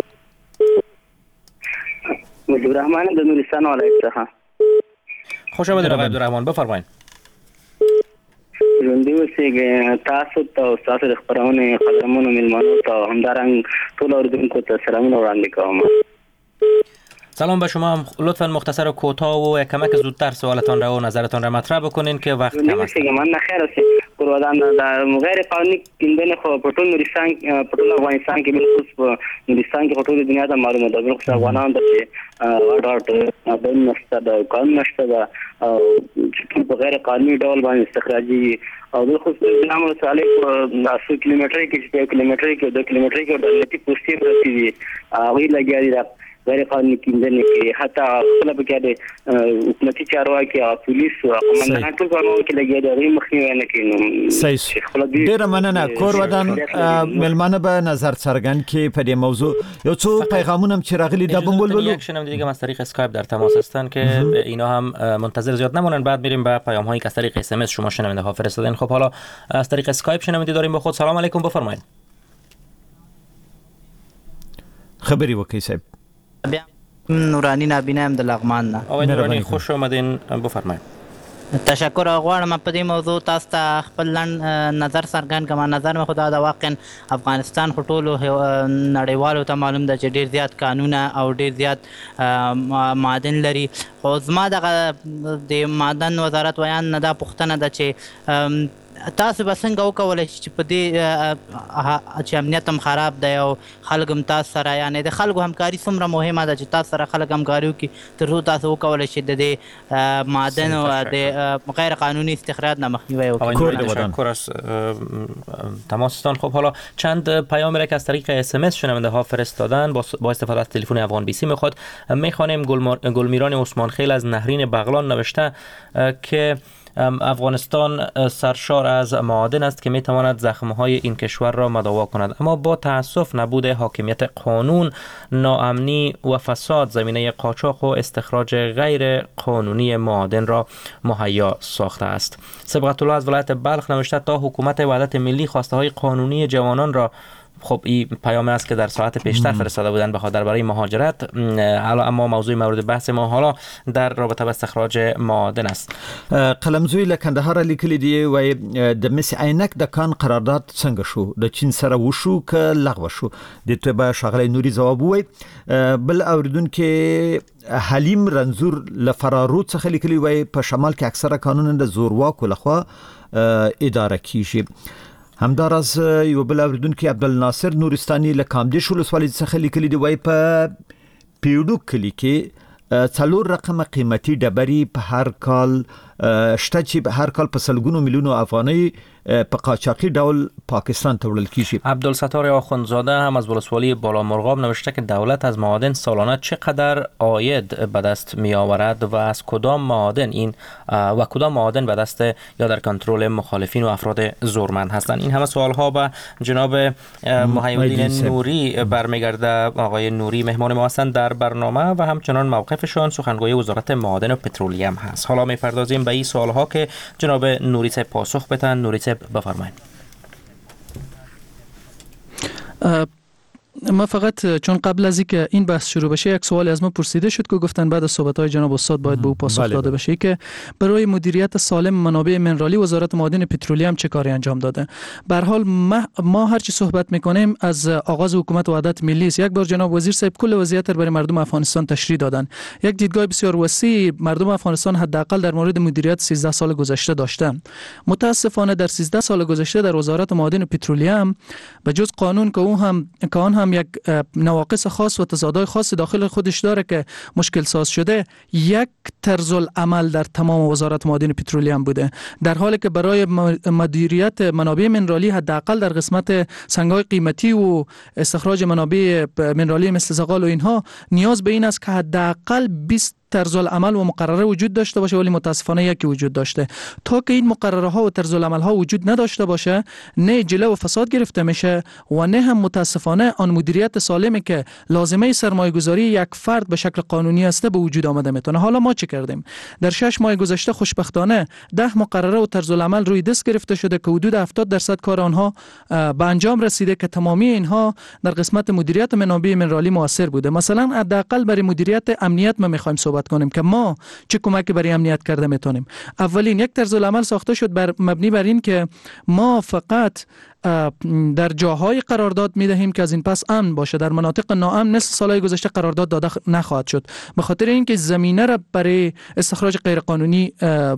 Speaker 13: عبدالرحمن د نورستان ولایت څخه.
Speaker 9: خوش آمدید آقای عبدالرحمن، بفرمایید.
Speaker 13: ژوندي اوسئ. تاسو ته تاسو د خبرونه قدرمنو میلمنو ته همدارنګ ټول اردوونکو ته سلامونه وړاندې کوم.
Speaker 9: سلام به شما. لطفاً مختصر و کوتاه و کمک زودتر سوالتان را و نظرتان را مطرح بکنین که وقت کم است.
Speaker 13: من نخیر است. قرودان در غیر قانونی کیندنه خو په ټول نورستان په ټول افغانستان کې بالخصوص په نورستان کې په ټول دنیا ته معلومه ده. بالخصوص افغانان د اورډر د نشته د قانون نشته د په غیر قانوني ډول باندې استخراجي او بالخصوص د نامو صالح 10 کیلومتر کې 1 کیلومتر کې 2 کیلومتر کې د لتی پوسټي پرتی دي هغه لګیاري ده غیر قانوني کیندنه کې حتی خپل بګه د حکومتي چارواکي او پولیس او قومندانان ټول باندې کې لګیاري هغه مخنیوي نه کوي.
Speaker 2: صحیح. ډیره مننه. کور ودان ملمنه به نظر څرګند کې په دې موضوع یو څو پیغامونه چې راغلي د بمبول ولو
Speaker 9: یک شنونده دیگه از طریق اسکایپ در تماس هستن که اینا هم منتظر زیاد نمونن. بعد میریم به پیام هایی که از طریق اس ام اس شما شنونده ها فرستادین. خب حالا از طریق اسکایپ شنونده داریم با خود. سلام علیکم، بفرمایید.
Speaker 2: خبری وکي صاحب.
Speaker 14: نورانی نابینا هم د لغمان نه.
Speaker 9: آقای نورانی خوش آمدین، بفرمایید.
Speaker 14: تشکر غواړم په دې موضوع تاسو ته خپل نظر څرګند کوم. نظر مې خدا د واقعا افغانستان خو ټولو نړیوالو ته معلوم ده چې ډیر زیات قانونه او ډیر زیات معادن لري، خو زما د معدن وزارت ویان نه دا پوښتنه ده چې تاسو به څنګه وکولای شئ چې په دې چې امنیت هم خراب دی او خلک هم تاسو سره، یعنې د خلکو همکاري څومره مهمه ده چې تاسو سره خلک همکاري وکړي تر څو تاسو وکولای شئ د دې معدن و د غیر قانونی استخراج نه مخنیوی وکړئ.
Speaker 9: تشکر از تماستان. خب حالا چند پیامی را که از طریق SMS شنونده ها فرستادن با استفاده از تلفن افغان BC میخوانیم. گلمیران عثمان خیل از نهرین بغلان نوشته که افغانستان سرشار از معادن است که میتواند زخمهای این کشور را مداوا کند، اما با تأسف نبود حاکمیت قانون، ناامنی و فساد زمینه قاچاق و استخراج غیر قانونی معادن را مهیا ساخته است. سبقت الله از ولایت بلخ نوشته تا حکومت وحدت ملی خواسته های قانونی جوانان را، خب این پیام است که در ساعت پیشتر فرستاده بودن بخاطر برای مهاجرت، اما موضوع مورد بحث ما حالا در رابطه با استخراج معادن است.
Speaker 2: قلمزوی لکندهار لیکلی دی و د مس عینک د کان قرارداد څنګه شو، د چین سره وشو ک لغوه شو؟ د ته به شغله نوري جواب وای. بل اوریدونکو حلیم رنزور لفرارو څخه لیکلی وای په شمال کې اکثره قانون د زورواکو لخوا اداره کیږي. همداراز یو بل اوریدونکو عبدالناصر نورستاني له کامدیش ولسوالۍ څخه لیکلی دی وای په پیډو کلی کې 4 رقم قیمتي ډبرې په هر کال شته چې هر کال په سلګونو میلیونو افغانۍ په قاچاقی ډول پاکستان ته وړل کیږي.
Speaker 9: عبدالستار آخوندزاده هم از ولسوالی بالامرغاب نوشته که دولت از معادن سالانه چقدر عاید به دست می آورد و از کدام معادن به دست یا در کنترل مخالفین و افراد زورمند هستند. این همه سوال ها به جناب محی‌الدین نوری برمیگرده. آقای نوری مهمان ما هستند در برنامه و همچنان موقفشان سخنگوی وزارت معادن و پترولیم هست. حالا می‌پردازیم به این سوال ها که جناب نوری صاحب پاسخ بدن. نوری صاحب بفرمایید.
Speaker 10: ما فقط چون قبل از اینکه این بحث شروع بشه یک سوال از ما پرسیده شد که گفتن بعد از صحبت‌های جناب استاد باید به او پاسخ داده بشه که برای مدیریت سالم منابع منرالی وزارت معادن پترولیم چه کاری انجام داده. به هر حال ما هر چی صحبت میکنیم از آغاز حکومت وحدت ملی است. یک بار جناب وزیر صاحب کل وضعیت را برای مردم افغانستان تشریح دادن. یک دیدگاه بسیار وسیع مردم افغانستان حداقل در مورد مدیریت 13 سال گذشته داشتند. متاسفانه در 13 سال گذشته در وزارت معادن پترولیم به جز قانون که آن هم یک نواقص خاص و تضادهای خاص داخل خودش داره که مشکل ساز شده، یک طرز العمل در تمام وزارت معادن پترولیم بوده، در حالی که برای مدیریت منابع منرالی حداقل در قسمت سنگ‌های قیمتی و استخراج منابع منرالی مثل زغال و اینها نیاز به این است که حداقل 20 طرز العمل و مقرره وجود داشته باشه، ولی متاسفانه یکی وجود داشته. تا که این مقرره ها و طرز العمل ها وجود نداشته باشه، نه جلو و فساد گرفته میشه و نه هم متاسفانه آن مدیریت سالمی که لازمه سرمایه گذاری یک فرد به شکل قانونی است به وجود آمده میتونه. حالا ما چه کردیم؟ در 6 ماه گذشته خوشبختانه 10 مقرره و طرز العمل روی دست گرفته شده که حدود 70% کار آنها به انجام رسیده که تمامی اینها در قسمت مدیریت منابع منرالی موثر بوده. مثلا حداقل برای مدیریت امنیت ما میخوایم صحبت کنیم که ما چه کمکی برای امنیت کرده میتونیم. اولین یک طرز العمل ساخته شد مبنی بر این که ما فقط در جاهای قرارداد میدهیم که از این پس امن باشه، در مناطق ناامن مثل سالهای گذشته قرارداد داده نخواهد شد، به خاطر اینکه زمینه را برای استخراج غیرقانونی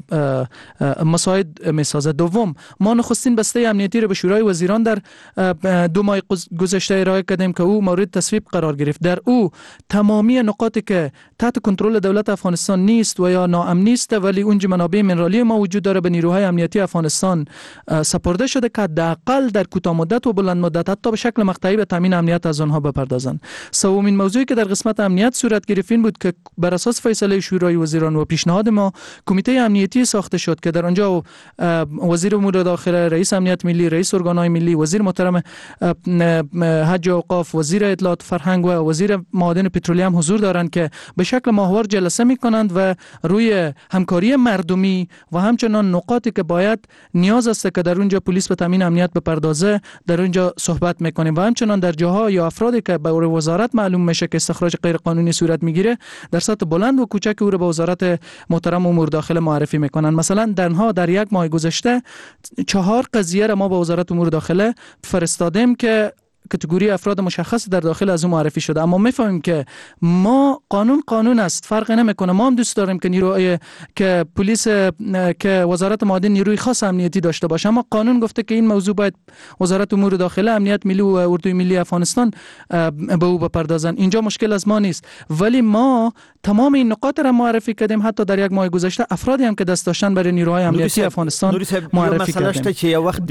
Speaker 10: مساعد میسازه. دوم، ما نخستین بسته امنیتی را به شورای وزیران در 2 ماه گذشته ارائه کردیم که او مورد تصویب قرار گرفت. در او تمامی نقاطی که تحت کنترل دولت افغانستان نیست و یا ناامنی است ولی اونجا منابع منرالی ما وجود داره به نیروهای امنیتی افغانستان سپرده شده که حداقل در کوتاه مدت و بلند مدت حتی به شکل مقطعی به تامین امنیت از آنها بپردازند. سومین موضوعی که در قسمت امنیت صورت گرفت این بود که بر اساس فیصله شورای وزیران و پیشنهاد ما کمیته امنیتی ساخته شد که در آنجا وزیر امور داخله، رئیس امنیت ملی، رئیس ارگانهای ملی، وزیر محترم حج و اوقاف، وزیر اطلاعات فرهنگ و وزیر معادن پترولیم حضور دارند که به شکل ماهوار جلسه می‌کنند و روی همکاری مردمی و همچنان نقاطی که باید نیاز است که در اونجا پلیس به تامین امنیت بپردازد بپردازه در اونجا صحبت میکنیم و همچنان در جاها یا افرادی که به وزارت معلوم میشه که استخراج غیر قانونی صورت میگیره در سطح بلند و کوچک او را به وزارت محترم امور داخله معرفی میکنن. مثلا در یک ماه گذشته 4 قضیه را ما به وزارت امور داخله فرستادیم که کاتگوری افراد مشخص در داخل از اون معرفی شده، اما میفهمیم که ما قانون است، فرق نمیکنه. ما هم دوست داریم که نیروی که پلیس که وزارت معادن نیروی خاص امنیتی داشته باشه، اما قانون گفته که این موضوع باید وزارت امور داخله، امنیت ملی و اردوی ملی افغانستان به او بپردازن. اینجا مشکل از ما نیست، ولی ما تمام این نقاط را معرفی کردیم. حتی در یک ماه گذشته افرادی هم که دست داشتن برای نیروهای امنیتی افغانستان معرفی کردیم.
Speaker 2: مسئله چې یو وخت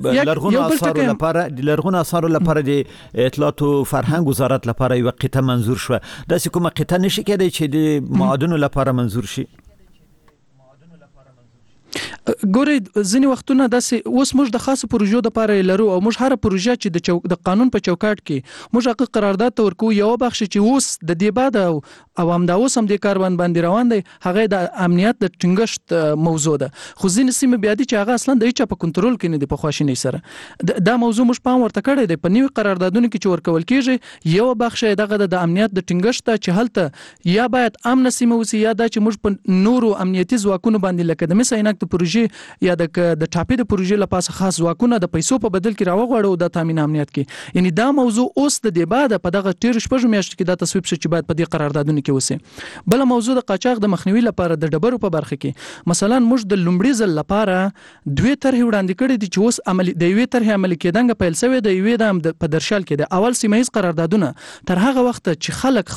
Speaker 2: لرغون آثار لپاره د اطلاعات او فرهنګ وزارت لپاره یو قطعه منظور شو. داسې کومه قطعه نشي کېدای چې د معادنو لپاره منظور شي؟
Speaker 10: ګورئ ځینې وختونه داسې اوس موږ د خاصو پروژو لپاره لرو او موږ هر پروژه چې د قانون په چوکاټ کې موږ هغه قرارداد ته ورکو، یو بخش چې اوس د دې بعد او هم دا اوس هم د کار باندې روان دی هغه د امنیت د ټینګښت موضوع ده. خو ځینې سیمې بیا دي چې هغه اصلا د هیڅ په کنټرول کې نه دي په خواشینۍ سره. دا موضوع موږ پام ورته کړی دی په نیو قراردادونو کې چې ورکول کېږي. یو بخش دغه د امنیت د ټینګښت چې هلته یا باید امن سیمه وسی یا دا چې موږ په نورو امنیتي ځواکونو باندې لکه د مثلا د پروژې یا د ټاپې د پروژې لپاره خاص ځواکونه د پیسو په بدل کې راوغواړو د تامین امنیت کې. یعنی دا موضوع اوس د دې بعد په دغه 13 شپږ میاشتو کې دا تصویب شي چې باید په دې قراردادونو کې وسی. بل موضوع د قاچاق د مخنیوي لپاره د ډبرو په برخه کې مثلا موږ د لومړي ځل لپاره 2 طرح وړاندې کړي دي چې اوس عملي د یوې طرح عملي کېدنګ پیل شوی د یوې د په درشل کې د اول سیمایي قراردادونه تر هغه وخت چې خلک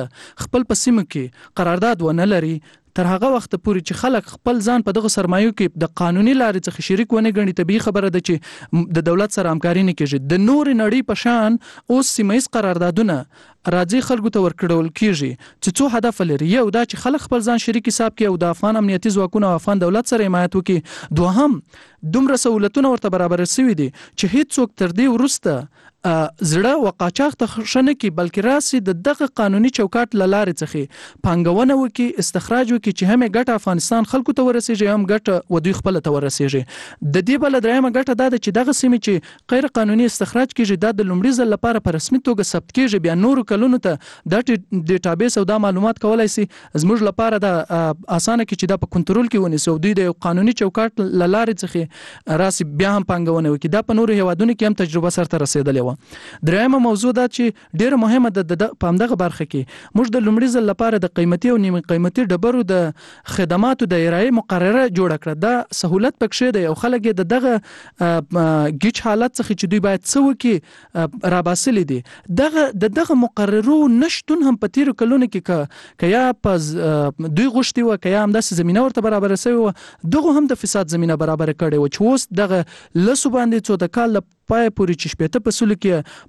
Speaker 10: خپل په سیمه کې قرارداد ونه لري، تر هغه وخت پورې چې خلک خپل ځان په دغه سرمایو کې د قانوني لارې څخه شریک ونه ګڼي، طبيعي خبره ده چې د دولت سره همکاري نه کیږي. د نور نړۍ په شان اوس سیمایي قراردادونه راځي خلکو ته ورکړول کیږي چې څو هدف لري. یو دا چې خلک خپل ځان شریک حساب کې او د افغان امنیتي ځواکونو او افغان دولت سره حمایت وکړي. دوهم دومره سہولتونه ورته برابر شوي دي چې هیڅ څوک تر دې وروسته زړه او قاچاق ته خښنه کې بلکې راسي دغه قانوني چوکاټ لارې څخه پانګونه وکي، استخراج وکي چې هم ګټه افغانستان خلکو ته ورسیږي هم ګټه ودوی خپل ته ورسیږي. د دې بل درېمه ګټه دا ده چې دغه سیمه چې غیر قانوني استخراج کیږي دا د لومړي ځل لپاره په رسمي توګه ثبت کیږي، بیا نورو کلونو ته د ډیټابیس او د معلومات کولای شي زموږ لپاره د اسانه کې چې دا په کنټرول کې ونیسي او دوی د قانوني چوکاټ لارې څخه راسي بیا هم پانګونه وکي. دا په نورو هیوادونو کې هم تجربه سره رسیدلې و. درېمه موضوع دا چې ډیره مهمه ده د پامدغه برخه کې موږ د لومړي ځل لپاره د قیمتي او نیمه قیمتي ډبرو د خدماتو د ارائې مقرره جوړ کړه. دا سہولت پکښې دی او خلک دغه گیچ حالت څخه چې دوی باید څه وکي راباسلې دي. دغه مقررو نشټون هم په تیر کلونو کې که یا په دوی غوښتي و که یا هم داسې زمينه ورته برابر شوی و، دغه هم د فساد زمينه برابر کړي و چې اوس دغه لسو باندې څو د کال پای پورې چې شپته په سول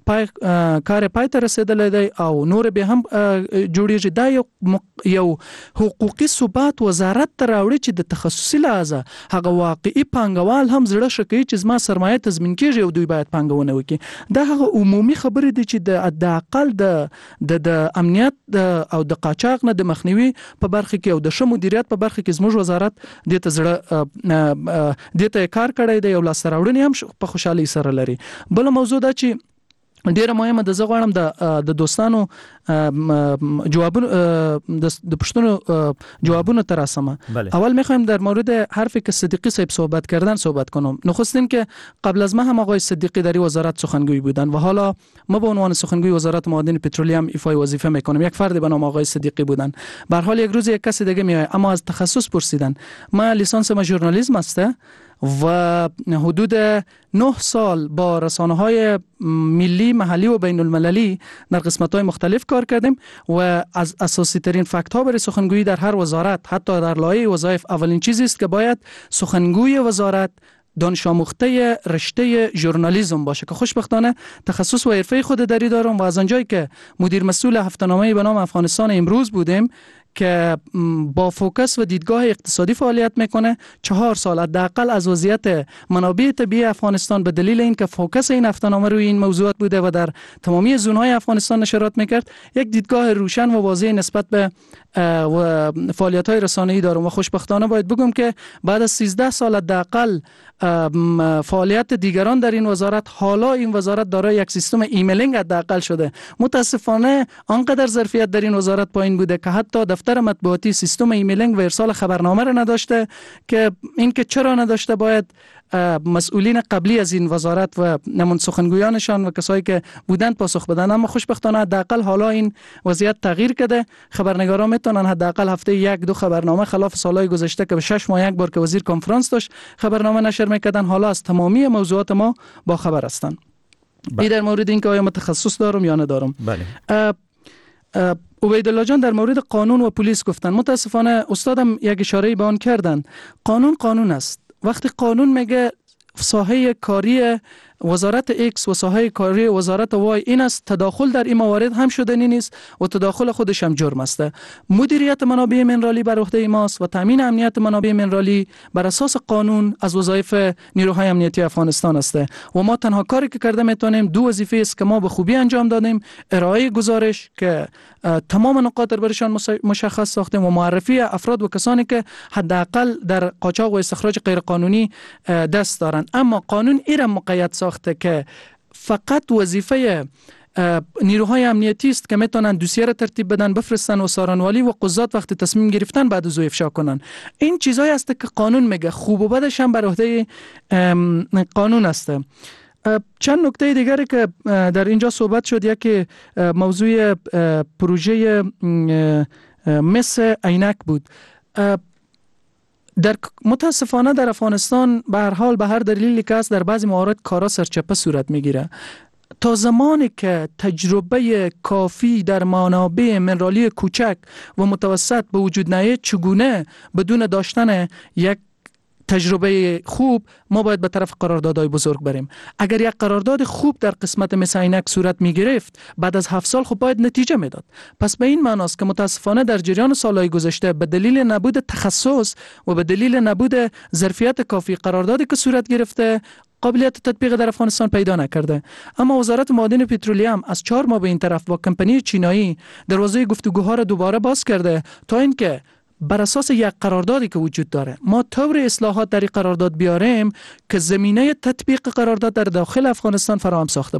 Speaker 10: کې کار پای ته رسیدلی دی او نور به هم جوړیږي. دا یو حقوقي ثبات وزارت ته راوړي چې د تخصصي لحاظه هغه واقعي پانګوال هم زړه شکوي چې زما سرمایه تضمین کیږي او دوی باید پانګونه وکړي. دا هغه عمومي خبرې دي چې د اقل د امنیت او د قاچاق نه د مخنیوي په برخه کې او د ښه مدیریت په برخه کې زموږ وزارت د ته زړه د ته کار کړی دی او لاسته راوړنې هم په خوشحالي سره لري. بل موضوع دا چې ډیره مهمه ده، زه غواړم د دوستانو جوابونه د پښتنو جوابونه تراسم. اول میخوایم در مورد حرفی که صدیقی صاحب صحبت کنم. نخستین که قبل از ما هم آقای صدیقی در وزارت سخنگوی بودن و حالا ما به عنوان سخنگوی وزارت معادن پترولیوم ایفای وظیفه میکنم. یک فرد به نام آقای صدیقی بودن. به هر حال یک روز یک کسی دیگه میاد اما از تخصص پرسیدن. ما لیسانس ما ژورنالیسم است و حدود 9 سال با رسانه‌های ملی، محلی و بین المللی در قسمت‌های مختلف کار کردیم و از اساسی ترین فاکت‌ها برای سخنگویی در هر وزارت، حتی در لایحه وظایف، اولین چیزی است که باید سخنگوی وزارت دانش آموخته رشته ژورنالیسم باشه که خوشبختانه تخصص و حرفه خود داری دارم و از آنجایی که مدیر مسئول هفته‌نامه به نام افغانستان امروز بودیم که با فوکس و دیدگاه اقتصادی فعالیت میکنه. 4 سال حداقل از وضعیت منابع طبیعی افغانستان به دلیل اینکه فوکس این هفته‌نامه روی این موضوعات بوده و در تمامی زون‌های افغانستان نشرات میکرد، یک دیدگاه روشن و واضح نسبت به فعالیت‌های رسانه‌ای دارم و خوشبختانه باید بگم که بعد از 13 سال حداقل فعالیت دیگران در این وزارت، حالا این وزارت دارای یک سیستم ایمیلینگ حداقل شده. متاسفانه آنقدر ظرفیت در این وزارت پایین بوده که حتی دفتر مطبوعاتی سیستم ایمیلینگ و ارسال خبرنامه را نداشته، که این که چرا نداشته باید مسئولین قبلی از این وزارت و نمون سخنگویانشان و کسایی که بودند پاسخ بدن. اما خوشبختانه حداقل حالا این وضعیت تغییر کرده. خبرنگاران میتونن حداقل هفته 1-2 خبرنامه، خلاف سالهای گذشته که به 6 ماه یک بار که وزیر کنفرانس داشت خبرنامه نشر میکردن، حالا از تمامی موضوعات ما با خبر هستند. این در مورد اینکه آیا متخصص دارم یا ندارم.
Speaker 2: بله.
Speaker 10: عبیدالله جان در مورد قانون و پلیس گفتن. متاسفانه استادم یک اشاره به آن کردن. قانون است. وقتی قانون میگه ساحه کاری وزارت X و ساحه کاری وزارت Y این است، تداخل در این موارد هم شدنی نیست و تداخل خودش هم جرم است. مدیریت منابع منرالی بر عهده ماست و تامین امنیت منابع منرالی بر اساس قانون از وظایف نیروهای امنیتی افغانستان است و ما تنها کاری که کرده میتونیم 2 وظیفه است که ما به خوبی انجام دادیم: ارائه گزارش که تمام نقاط برشان مشخص ساختیم و معرفی افراد و کسانی که حداقل در قاچاق و استخراج غیرقانونی دست دارند. اما قانون ایران مقید ساخته که فقط وظیفه نیروهای امنیتی است که میتونن دوسیه را ترتیب بدن، بفرستن و سارنوالی و قضات وقتی تصمیم گرفتن بعد از او افشا کنن. این چیزایی است که قانون میگه، خوب و بدش هم بر عهده قانون است. چند نکته دیگری که در اینجا صحبت شد، یکی موضوع پروژه مس عینک بود. متاسفانه در افغانستان به هر حال به هر دلیلی که است در بعضی موارد کارا سرچپه صورت میگیره. تا زمانی که تجربه کافی در منابع منرالی کوچک و متوسط به وجود نیاید، چگونه بدون داشتن یک تجربه خوب ما باید به طرف قراردادهای بزرگ بریم. اگر یک قرارداد خوب در قسمت مس عینک صورت می گرفت، بعد از 7 سال خب باید نتیجه میداد. پس به این معناست که متاسفانه در جریان سالهای گذشته به دلیل نبود تخصص و به دلیل نبود ظرفیت کافی، قراردادی که صورت گرفته قابلیت تطبیق در افغانستان پیدا نکرده. اما وزارت معادن پترولیوم از 4 ماه به این طرف با کمپانی چینایی دروازه گفتگوها را دوباره باز کرده تا اینکه بر اساس یک قراردادی که وجود داره ما طور اصلاحات در این قرارداد بیاریم که زمینه تطبیق قرارداد در داخل افغانستان فراهم ساخته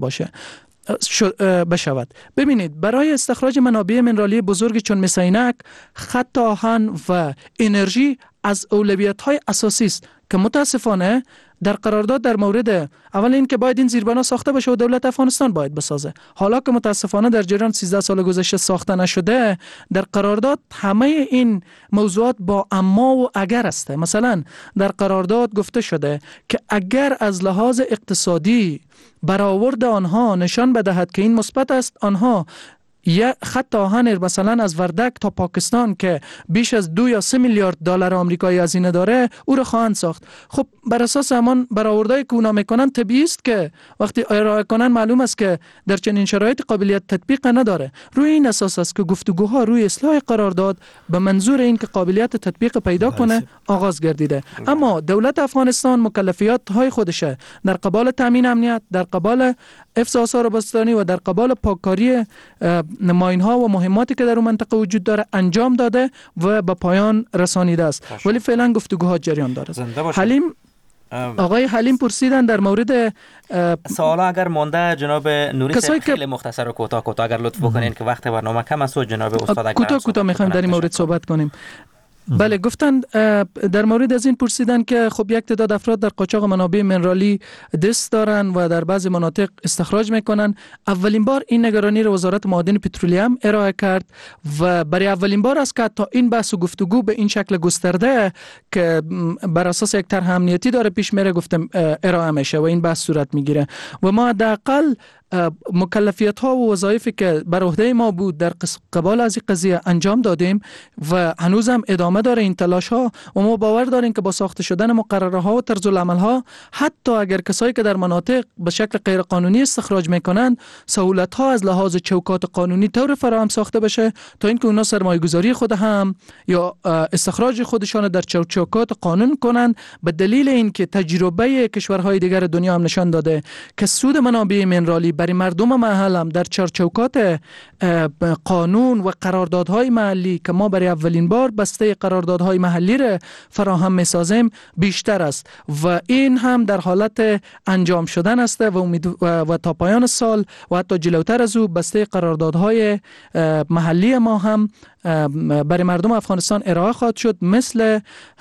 Speaker 10: بشود. ببینید، برای استخراج منابع منرالی بزرگ چون مس عینک، خط آهن و انرژی از اولویت‌های اساسی است که متاسفانه در قرارداد در مورد اول این که باید این زیربنا ساخته بشه و دولت افغانستان باید بسازه. حالا که متاسفانه در جریان 13 سال گذشته ساخته نشده، در قرارداد همه این موضوعات با اما و اگر است. مثلا در قرارداد گفته شده که اگر از لحاظ اقتصادی برآورد آنها نشان بدهد که این مثبت است، آنها یا خط آهن مثلا از وردک تا پاکستان که بیش از 2 یا 3 میلیارد دلار آمریکایی هزینه داره، او را خواهند ساخت. خب بر اساس همان برآوردهایی که اونا میکنن، طبیعی است که وقتی ارائه کنن معلوم است که در چنین شرایط قابلیت تطبیق نداره. روی این اساس است که گفتگوها روی اصلاح قرارداد به منظور این که قابلیت تطبیق پیدا کنه آغاز گردیده. اما دولت افغانستان مکلفیات های خودشه در قبال تامین امنیت، در قبال حفظ آثار باستانی و در قبال پاککاری ماین ها و مهماتی که در اون منطقه وجود داره انجام داده و به پایان رسانیده است. ولی فعلا گفتگوها جریان داره. آقای حلیم پرسیدن در مورد
Speaker 9: سوالا اگر مانده جناب نوری صاحب خیلی مختصر و کوتاه اگر لطف بکنین که وقت برنامه کم است و جناب استاد اگر
Speaker 10: کوتاه میخوایم در این مورد صحبت کنیم. بله، گفتن در مورد از این پرسیدن که خب یک تعداد افراد در قاچاق منابع منرالی دست دارن و در بعضی مناطق استخراج میکنن. اولین بار این نگرانی را وزارت معادن پترولیوم ارائه کرد و برای اولین بار است که تا این بحث و گفتگو به این شکل گسترده که بر اساس یک طرح امنیتی داره پیش میره گفتم ارائه میشه و این بحث صورت میگیره و ما حداقل مکلفیت ها و وظایفی که بر عهده ما بود در قبال از این قضیه انجام دادیم و هنوزم ادامه داره این تلاش ها و ما باور داریم که با ساخته شدن مقرره ها و طرز العمل ها حتی اگر کسایی که در مناطق به شکل غیر قانونی استخراج میکنند سهولت ها از لحاظ چوکات قانونی طور فراهم ساخته بشه تا اینکه اونا سرمایه گذاری خود هم یا استخراج خودشان در چوکات قانون کنند، به دلیل اینکه تجربه کشورهای دیگر دنیا هم نشان داده که سود منابع مینرالی برای مردم محل هم در چوکات قانون و قراردادهای محلی که ما برای اولین بار بسته قراردادهای محلی را فراهم میسازیم بیشتر است و این هم در حالت انجام شدن است و تا پایان سال و حتی جلوتر از او بسته قراردادهای محلی ما هم برای مردم افغانستان ارائه خواهد شد، مثل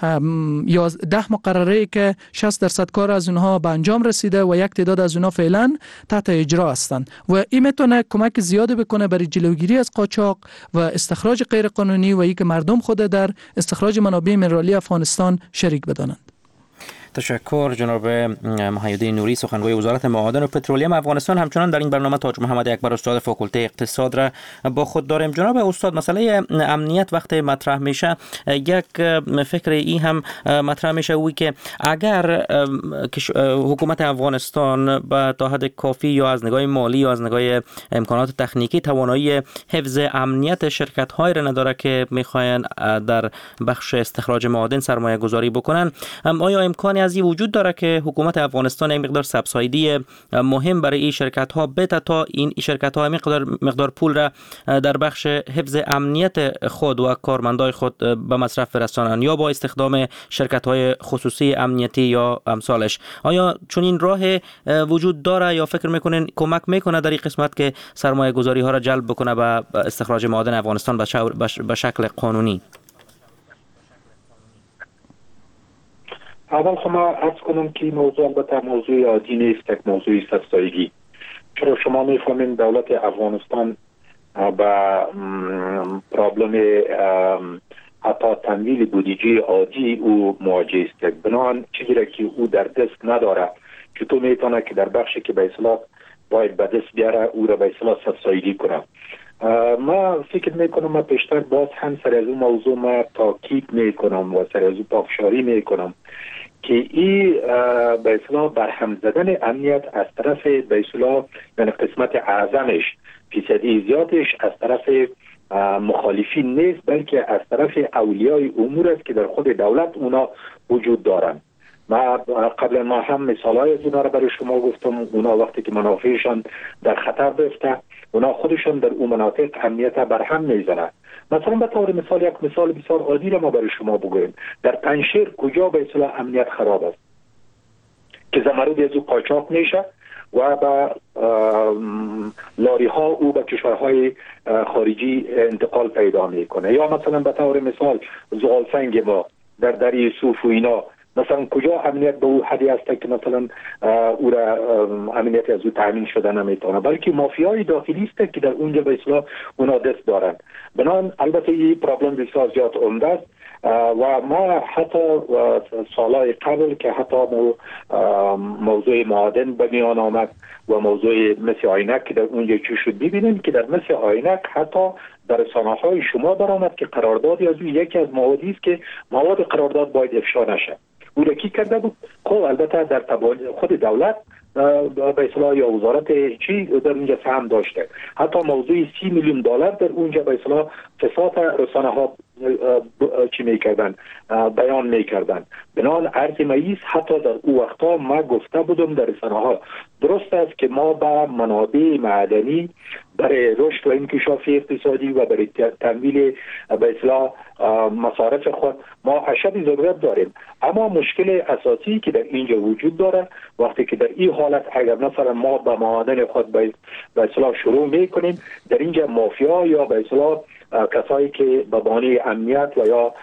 Speaker 10: 10 مقرره که 60% کار از اونها به انجام رسیده و یک تعداد از اونها فعلا تحت اجرا هستند و این میتونه کمک زیادی بکنه برای جلوگیری از قاچاق و استخراج غیر قانونی و اینکه مردم خود در استخراج منابع مینرالی افغانستان شریک بدانند.
Speaker 9: تشکر جناب محیالدین نوری، سخنگوی وزارت معادن و پترولیوم افغانستان. همچنان در این برنامه تاج محمد اکبر استاد فاکولته اقتصاد را با خود داریم. جناب استاد، مسئله امنیت وقتی مطرح میشه یک فکر ای هم مطرح میشه وی که اگر حکومت افغانستان به تا حد کافی یا از نگاه مالی یا از نگاه امکانات تکنیکی توانایی حفظ امنیت شرکت های را نداره که میخواین در بخش استخراج معادن سرمایه گذاری بکنن، آیا امکانی از این وجود داره که حکومت افغانستان یک مقدار سبسایدی مهم برای این شرکت ها بده تا این شرکت ها مقدار پول را در بخش حفظ امنیت خود و کارمندای خود به مصرف برسانند یا با استخدام شرکت های خصوصی امنیتی یا امثالش؟ آیا چون این راه وجود داره یا فکر میکنین کمک میکنه در این قسمت که سرمایه گذاری ها را جلب بکنه به استخراج معادن افغانستان به شکل قانونی؟
Speaker 4: اول خب ما عرض کنم که موضوع البته موضوع عادی نیست، یک موضوع سبسایدی. چرا شما میفهمین دولت افغانستان با پرابلم حتی تمویل بودجه عادی او مواجه است. بنابراین چیزی را که او در دست نداره چطور میتونه که در بخشی که به اصطلاح باید به دست بیاره او را به اصطلاح سبسایدی کنه. ما فکر میکنم ما پیشتر باز هم سر از اون موضوع ما تاکید میکنم و سر از اون پافشاری میکنم که این به اصطلاح برهم زدن امنیت از طرف به اصطلاح یعنی قسمت اعظمش فیصدی زیادش از طرف مخالفین نیست، بلکه از طرف اولیای امور است که در خود دولت اونا وجود دارن. ما قبل ما هم مثالای از اونا را برای شما گفتم. اونا وقتی که منافعشان در خطر بیفته اونا خودشان در اون مناطق امنیت برهم میزنن. مثلا به طور مثال یک مثال بسیار عادی را ما برای شما بگویم. در پنجشیر کجا به اصطلاح امنیت خراب است که زمرد از او قاچاق میشه و با لاری ها او به کشورهای خارجی انتقال پیدا میکنه، یا مثلا به طور مثال زغالسنگ ما در دری صوف و اینا مثلا کجا امنیت به او حدی است که مثلا او را امنیت از او تامین شده نمیتونه، بلکه مافیای داخلی است که در اونجا به اصطلاح اونا دست دارند. بنابراین البته این پرابلم بسیار زیاد عمده است و ما حتی سالهای قبل که حتی موضوع معادن به میان آمد و موضوع مثل عینک که در اونجا چی شد ببینیم که در مثل عینک حتی در رسانه‌های شما برآمد که قراردادی از او یکی از موادی است که مواد قرارداد باید افشا نشه. او را کی کرده بود؟ خب البته در خود دولت به اصطلاح یا وزارت چی در اونجا سهم داشته. حتی موضوع 30 میلیون دلار در اونجا به اصطلاح فساد رسانه ها چی میکردن بیان میکردن. بنان عرض ماییس حتی در او وقتا ما گفته بودم در رسانه ها درست است که ما با منابع معدنی برای رشد و انکشاف اقتصادی و برای تمویل به اصطلاح مصارف خود ما اشد ضرورت داریم، اما مشکل اساسی که در اینجا وجود داره وقتی که در این حالت اگر مثلا ما با معادن خود به اصطلاح شروع میکنیم در اینجا مافیا یا به اصطلاح کسایی که به بهانه امنیت و یا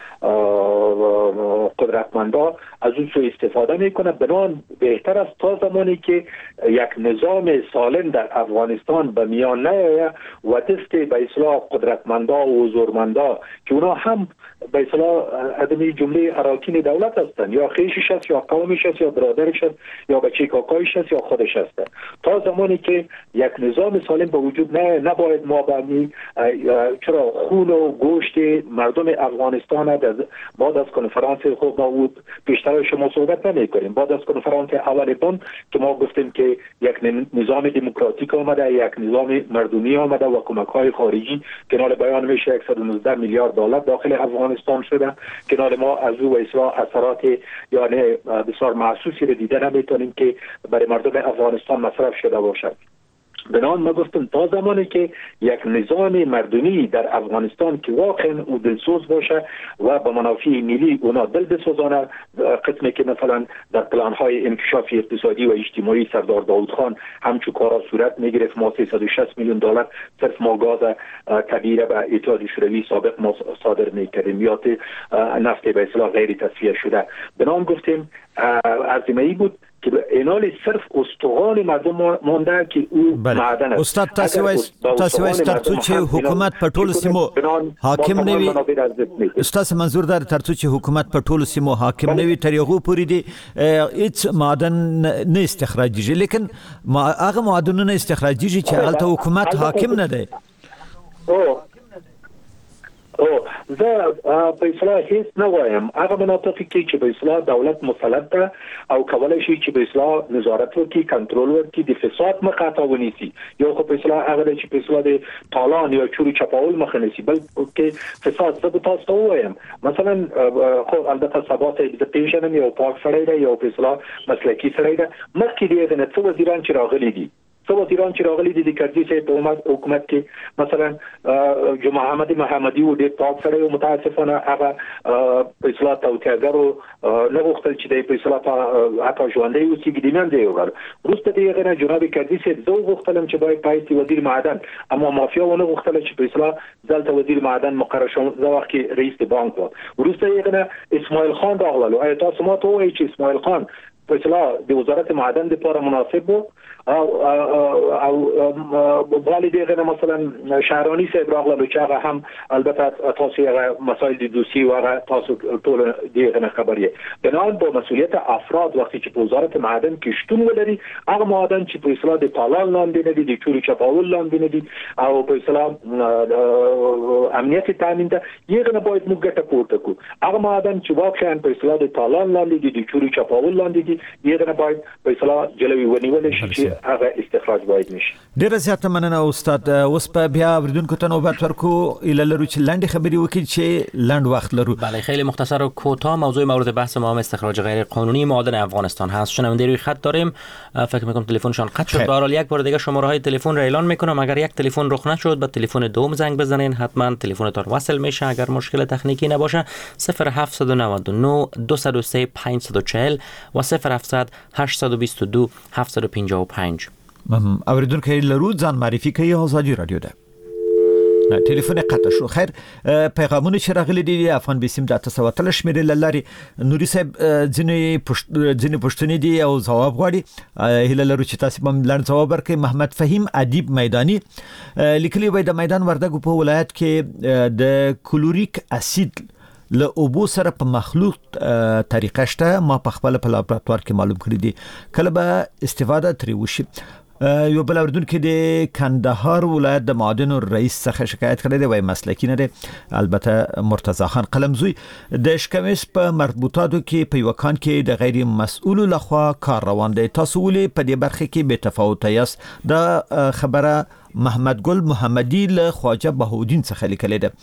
Speaker 4: قدرتمندا از اون سوء استفاده میکنه. بنابراین بهتر است تا زمانی که یک نظام سالم در افغانستان به میان نیاید و دست به اصلاح قدرتمندا و حضورمندا که اونا هم به اصلاح ادمی جمله اراکین دولت هستند، یا خیشش است یا قومش است یا برادرش است یا بچه کاکایش است یا خودش است. تا زمانی که یک نظام سالم به وجود نباید ما چرا خون و گوشت مردم افغانستان بعد از کنفرانس خوب نبود بیشتر شما صحبت نمی‌کنیم. بعد از کنفرانس اول بن که ما گفتیم که یک نظام دموکراتیک آمده، یک نظام مردمی آمده و کمک‌های خارجی کنار بیان میشه 119 میلیارد دلار داخل افغانستان شده. کنار ما از او اصلاح اثرات یعنی بسیار محسوسی رو دیده نمیتونیم که برای مردم افغانستان مصرف شده باشد. بنابراین ما گفتم تا زمانی که یک نظام مردمی در افغانستان که واقعا او دلسوز باشه و به منافع ملی اونا دل بسوزانه، قسمی که مثلا در پلان‌های انکشاف اقتصادی و اجتماعی سردار داود خان همچون کارا صورت میگرفت. ما 360 میلیون دلار صرف ما گاز طبیعی به اتحاد شوروی سابق ما صادر میکردیم یا نفت به اصطلاح غیر تصفیه شده. بنابراین گفتیم عزیمه‌ای بود که اینال صرف استوغان مردم مونده که او معدن است.
Speaker 2: استاد تاسو وایس ترڅو چې حکومت په ټولو سیمو حاکم نه وي، استاد منظور در ترڅو چې حکومت په ټولو سیمو حاکم نه وي تر یو پورې دی هیڅ معدن نه استخراجیږي، لیکن هغه معدنونه استخراجیږي چې هلته حکومت حاکم نه دی.
Speaker 4: زه به اصلاح هیڅ نه وایم. هغه مناطقی چې به اصلاح دولت مسلط ده او کولای شي چې به اصلاح نظارت وکړي، کنټرول وکړي، د فساد مخه ونیسي. یو خو به اصلاح هغه چې به اصلاح د تالان یا چوري چپاول مخه نیسي، بلکې فساد زه به تاسو وایم. مثلا خو البته ثبات د پیژنم یو پاک سړی دی، یو به اصلاح مسلکی سړی دی. مخکې دې نه څو وزیران چې راغلي دي ایران چې راغلي دي د کردي سي په حکومت کې مثلا جو محمدي و ډېر پاک سره او متاسفانه هغه په اصلاح توتیاګرو نه غوښتل چې د په اصلاح حتی ژوندۍ اوسېږي د من دی وګړه. وروسته دغه نه جناب کردي سي زه غوښتلم چې باید پایتي وزیر معدن، اما مافیا ونه غوښتل چې په اصلاح ځلته وزیر معدن مقرر شو. زه وخت کې رئیس بانک و. وروسته یې نه اسماعیل خان راغلو. آیا تاسو ما ته وایي چې اسماعیل خان په اصلاح د وزارت معدن لپاره مناسب وو؟ او بالی دیگه مثلا شهرانی صاحب راغله چې هغه هم البته تاسو هغه مسائل د دوسی و هغه تاسو ټول دیگه خبریه. بنابراین با مسئولیت افراد وقتی چې په وزارت معدن کې شتون ولري، هغه معدن چې په اصلاح د تالان لاندې نه دي، د چوري چپاول لاندې نه دي او په اصلاح امنیت تامین ده، یغه نه باید موږ ګټه پورته کوو. هغه معدن چې واقعا په اصلاح د تالان لاندې دي، د چوري چپاول لاندې دي، یغه نه باید په اصلاح جلوی ونیول شي، هغه استخراج باید نشي.
Speaker 2: ډیره زیاته مننه استاد. اوس په بیا وردونکو ته نوبت ورکو اله لرو چې لاندې خبري وکړي چې لاند وخت لرو.
Speaker 9: بله خیلی مختصر و کوتاه. موضوع مورد بحث ما هم استخراج غیر قانونی معادن افغانستان هست. شنونده روی خط داریم، فکر میکنم تلفنشان قطع شد. به هر حال یک بار دیگه شماره های تلفن را اعلان میکنم. اگر یک تلفن رخ نشد به تلفن دوم زنگ بزنین، حتما تلفنتون وصل میشه. اگر مشکل تکنیکی نباشه 0799 203 540 و 0700 822 755.
Speaker 2: اوریدونکو لرو ځان معرفي کوي آزادي رادیو ده. نه تلیفون قطع شو. خیر پیغامونه چې راغلي دي افغان بسیم د 900 شمیرې لاري نوري صاحب ځینې پښتني دي او جواب غواړي. هله لرو چې تاسو هم لاند جواب ورکړئ. محمد فهیم ادیب میدانی لیکلي وای د میدان وردګو په ولایت کې د کلوریک اسید له اوبو سره په مخلوط طریقه شته. ما په خپل په لابراتوار کې معلوم کړی دي. کله به استفاده ترې وشي. یو بل اردن کې د کندهار ولایت د معدن رئیس څخه شکایت کړی دی، وای مسلکی نه دی. البته مرتضی خان قلمزوی د شکمیس په مربوطاتو کې په یو کان کې د غیر مسؤل لخوا کار روان دی. تاسو ولې په دې برخه کې به تفاوت یاست؟ د خبره محمد گل محمدی له خواجه بهودین څخه لیکل دی.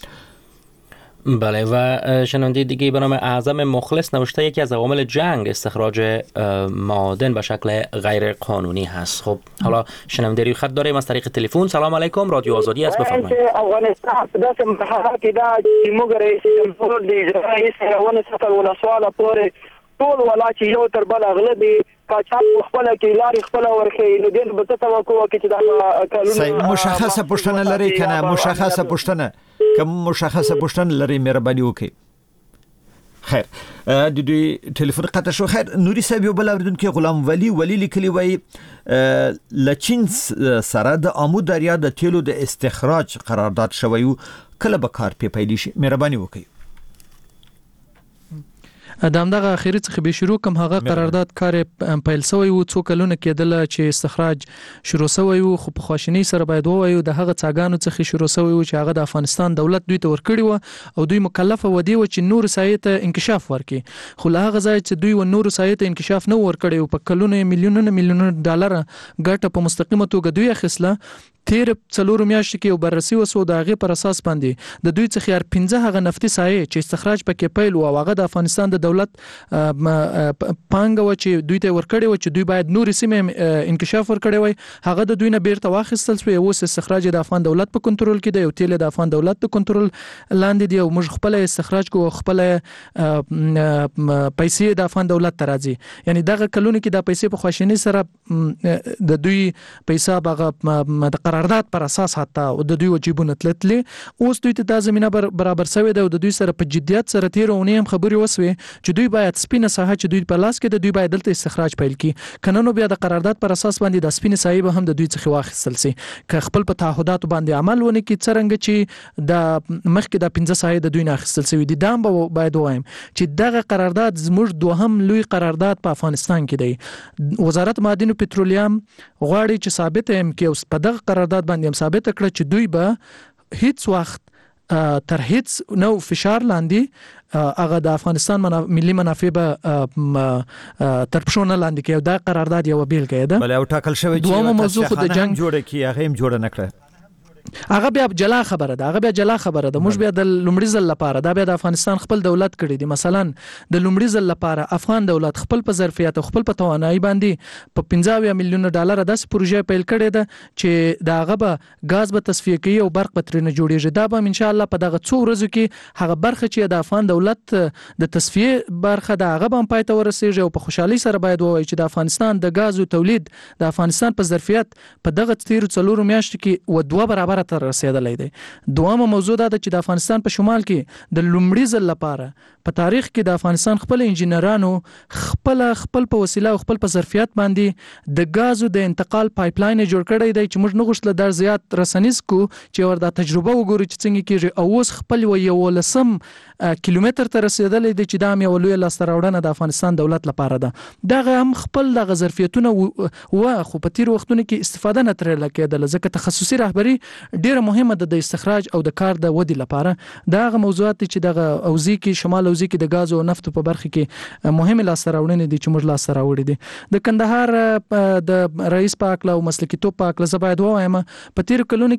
Speaker 9: بله و شنونده دیگه به نام اعظم مخلص نوشته یکی از عوامل جنگ استخراج معادن به شکل غیر قانونی هست. خب حالا شنونده روی خط داریم از طریق تلفن. سلام علیکم، رادیو آزادی است، بفرمایید.
Speaker 15: افغانستان په داسې مرحله کې دا چې موږ رئیس جمهور د اجرایي سرونه سفر ولسواله پورې ټول ولا چې یو تر بل اغلبي قاچاق خپل کې لاري خپل ورخې نو دې به توقع وکړي چې دا قانون
Speaker 2: مشخصه پښتنه لري کنه. مشخصه پښتنه کوم مشخصه پوښتنه لري مهرباني وکړئ. خیر د دې ټلیفون قطع شو. خیر نوري صاحب یو بل اوریدونکو غلام ولی لیکلی وای لچین سره د آمو دریا د تیلو د استخراج قرارداد شوی کله به کار پیل شي مهرباني وکړئ.
Speaker 10: دغه اخیری څخه به شروع کوم هغه قرارداد کار پیل شوی و څو کلونه کېدل چې استخراج شروع شوی و خو په خواشنی سره باید وایو د هغه څاګانو څخه شروع شوی و چې هغه د افغانستان دولت دوی ته ورکړی و او دوی مکلف و دی چې نور سایت انکشاف ورکړي خو له هغه ځای چې دوی و نور سایت انکشاف نه ورکړي او په کلونه میلیونونه ډالر ګټه په مستقیمه توګه دوی اخیسله. تیر څلور میاشتې کې یو بررسي وسو د هغه پر اساس باندې د دوی څخه 15 هغه نفتي سایه چې استخراج پکې پیل او هغه د افغانستان د دولت پانګه و چې دوی ته ورکړي و چې دوی باید نور سیمه انکشاف ورکړي وي هغه د دوی نه بیرته واخیستل شو. اوس استخراج د افغان دولت په کنټرول کې دی او تیل د افغان دولت په کنټرول لاندې دی او موږ خپل استخراج کو خپل پیسې د افغان دولت ته راځي. یعنی دغه کلونه کې د پیسې په خواشنی سره د دوی پیسې باغ قرارداد پر اساس حتی او د دوی وجيبونه تلتلې اوس دوی ته د زمينه برابر شوی دی او د دوی سره په جديت سره تیرونه هم خبري وسوي چې دوی باید سپینه ساحه چې دوی په لاس کې د دوی باید دلته استخراج پیل کړي کنه بیا د قرارداد پر اساس باندې د سپینه ساحه هم د دوی څخه واخیستل سي که خپل په تعهدات باندې عمل ونه کړي څنګه چې د مخکې د 15 ساحه د دوی نه اخیستل سوي دي دا باید وایم چې دغه قرارداد زموږ دوهم لوی قرارداد په افغانستان کې دی. وزارت معدن او پټرولیم غواړي چې ثابت هم کې اوس په دغه قرارداد باندې هم ثابت کړ چې دوی به هیڅ وخت تر هیڅ نو فشار لاندې هغه د افغانستان ملي منافع به تر پښونه لاندې کوي. دا قرارداد یو بیلګه ده.
Speaker 2: بل یو ټاکل شوی چې موضوع خو د جنگ جوړه کی هغه هم جوړ نه کړ.
Speaker 10: هغه بیا جلا خبره ده موږ بیا د لومړي ځل لپاره دا بیا د افغانستان خپل دولت کړی دی. مثلا د لومړي ځل لپاره افغان دولت خپل په ظرفیت او خپل په توانایي باندې په 15 میلیون ډالر د پروژې پیل کړی ده چې دا غبه غاز به تصفیه کوي او برق به ترنه جوړیږي. دا به ان شاء الله په دغه څو ورځو کې هغه برخه چې د افغان دولت د تصفیه برخه د هغه هم پای ته ورسیږي او په خوشحالي سره باید وایي چې د افغانستان د غاز او تولید د افغانستان په ظرفیت په دغه تیر څلور میاشتو کې و دوه برابر تر رسیدلې ده. دوامه موضوع ده چې د افغانستان په شمال کې د لومړي ځل لپاره په تاریخ کې د افغانستان خپل انجنیرانو خپل په وسیله او خپل په ظرفیت باندې د غازو د انتقال پایپلاین جوړ کړی دی چې موږ نه غوښتل در زیات رسنیز کو چې وردا تجربه وګورو چې څنګه کېږي او اوس خپل یو لسم کیلومتر ته رسیدلې دی چې دا مې ولوي لاسته راوړنه د افغانستان دولت لپاره ده. دغه هم خپل د ظرفیتونه و خو په تیر وختونو کې استفاده نه ترې لکېدل ځکه تخصصي رهبری ډیره مهمه ده د استخراج او د کار د ودی لپاره. دغه موضوعات چې دغه اوزي کې شمال اوزي کې د غاز او نفت په برخه کې مهمه لاسته راوړنې دي چې موږ لاسته راوړې دي. د کندهار د رئیس پاک له مسلکیتوب پاک له زباید وایم په تیر کلونو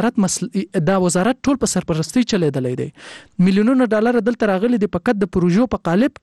Speaker 10: کې دا وزارت ټول په سرپرستی چلیدلې دي. میلیونونه ډالر دلته راغلي دي په قد د پروژو په قالب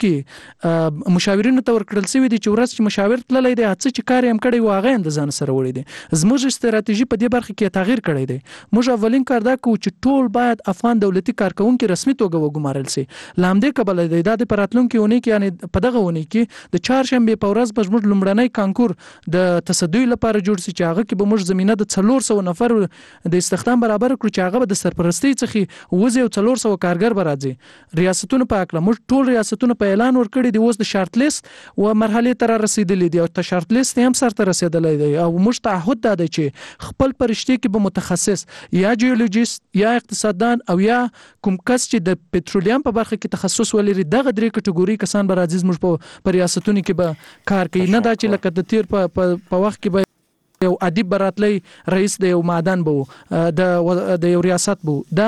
Speaker 10: کې مشاورینو ته ورکړل شوی دي چې ورځ چې مشاور تللی دی هڅه چې کار هم کړی واغې هم د ځان سره وړي دي. زموږ استراتیژي په دې برخه کې تغییر کړی دی. موږ اولین کار دا کوو چې ټول باید افغان دولتي کارکونکو رسمي توګه وګمارل شي. لامدې کبل د ادارې پراتلونکو ونی کې یعنی په دغه ونی کې د چهارشنبه په ورځ به موږ لومړنی کانکور د تصدی لپاره جوړ شي چې هغه کې به موږ زمينه د 400 نفر د استخدام برابر کړو چې هغه به د سرپرستی څخه وځي او 400 کارګر برازي. ریاستونو په اکله موږ ټول ریاستونو په اعلان ورکړی دی اوس د شارټ لیست و مرحله تر رسیدلې دي او ته شارټ لیست هم سره رسیدلې دی او موږ تعهد ده چې خپل پرشتي کې به متخصص یا جیولوژیست یا اقتصاددان او یا کوم کس چې د پټرولیم په برخه کې تخصص ولري دغه درې کټګوري کسان به راځي موږ په ریاستونو کې به کار کوي. نه دا چې لکه د تیر په وخت کې به یو ادیب براتلی رئیس د یو معدن بو د یو ریاست بو دا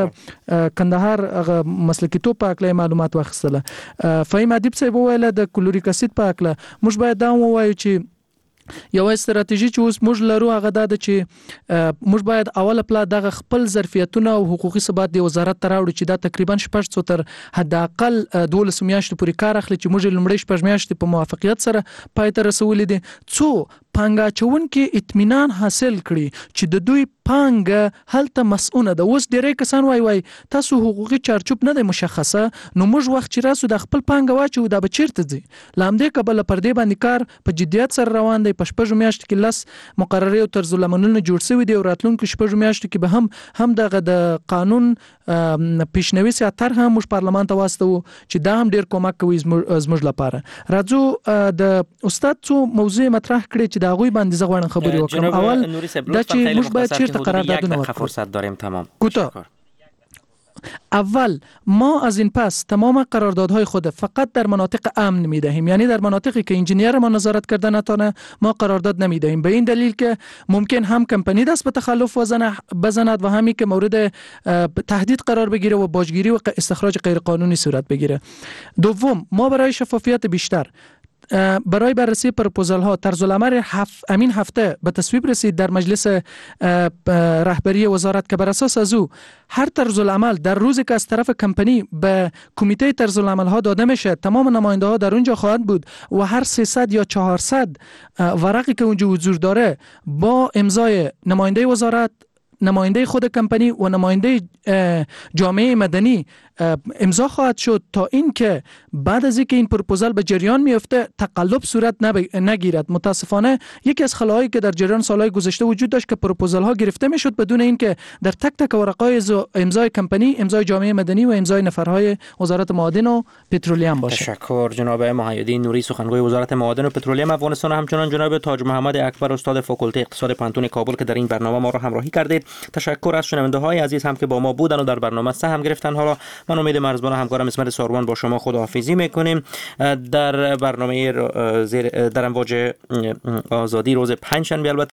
Speaker 10: د کندهار مسلکیتوب په اړه معلومات واخیستله. فهیم ادیب صاحب ویل د کلوریک اسید په اړه موږ باید دا ووایو چې یو استراتیژي چې اوس موږ لرو هغه دا ده چې موږ باید اوله پلا دغه خپل ظرفیتونه او حقوقي ثبات د وزارت ته راوړو چې دا تقریبا 600 تر حد اقل 12 میاشتې پورې کار اخلي چې موږ لومړی 6 میاشتې په موافقت سره پای ته رسولې دي څو پانګاچون کې اطمینان حاصل کړي چې د دوی پانګه هلته مسؤونه ده. اوس ډېری کسان وای تاسو حقوقي چارچوب نه دی مشخصه، نو موږ وخت چې راسو د خپل پانګه واچو دا به چیرته ځي؟ لامدې کبل پر دې باندې کار په جدیت سره روان دی. په شپږ میاشتو کې لس مقررې او طرز العملونه جوړ شوي دي او راتلونکو شپږ میاشتو کې به هم دغه د قانون پیشنوي سیاتر هم موږ پارلمان ته واستو چې دا هم ډیر کومک کوي زموږ لپاره. راځو د استاد څو موضوع مطرح کړي چې دا غوي باندې زغوړن خبري وکړم. اول دا چې موږ باید چیرته قراردادونه ورکړو.
Speaker 9: فرصت داریم تمام.
Speaker 10: کوتاه. اول ما از این پس تمام قراردادهای خود فقط در مناطق امن میدهیم، یعنی در مناطقی که انجینیر ما نظارت کرده نتانه ما قرارداد نمیدهیم، به این دلیل که ممکن هم کمپانی دست به تخلف بزند و همی که مورد تهدید قرار بگیره و باجگیری و استخراج غیرقانونی صورت بگیره. دوم، ما برای شفافیت بیشتر برای بررسی پروپوزال ها طرز العمل امین هفته به تصویب رسید در مجلس رهبری وزارت که بر اساس از او هر طرز العمل در روزی که از طرف کمپانی به کمیته طرز العمل ها داده میشه تمام نماینده ها در اونجا خواهد بود و هر 300 یا 400 ورقی که اونجا حضور داره با امضای نماینده وزارت، نماینده خود کمپانی و نماینده جامعه مدنی امضا خواهد شد تا اینکه بعد از اینکه این پروپوزال به جریان میفته تقلب صورت نگیرد. متاسفانه یکی از خلاهایی که در جریان سالهای گذشته وجود داشت که پروپوزال ها گرفته میشد بدون اینکه در تک تک ورقای امضای کمپانی، امضای جامعه مدنی و امضای نفرهای وزارت معادن و پترولیوم باشه.
Speaker 9: تشکر جناب محی‌الدین نوری سخنگوی وزارت معادن و پترولیوم افغانستان، همچنان جناب تاج محمد اکبر استاد فاکولته اقتصاد پانتون کابل که در این برنامه ما را همراهی کردید. تشکر از شنونده‌های عزیز هم که با ما بودن و در برنامه سهم گرفتن. حالا من امید مرزبان و همکارم اسمت ساروان با شما خداحافظی میکنیم. در برنامه در امواج آزادی روز پنجشنبه البته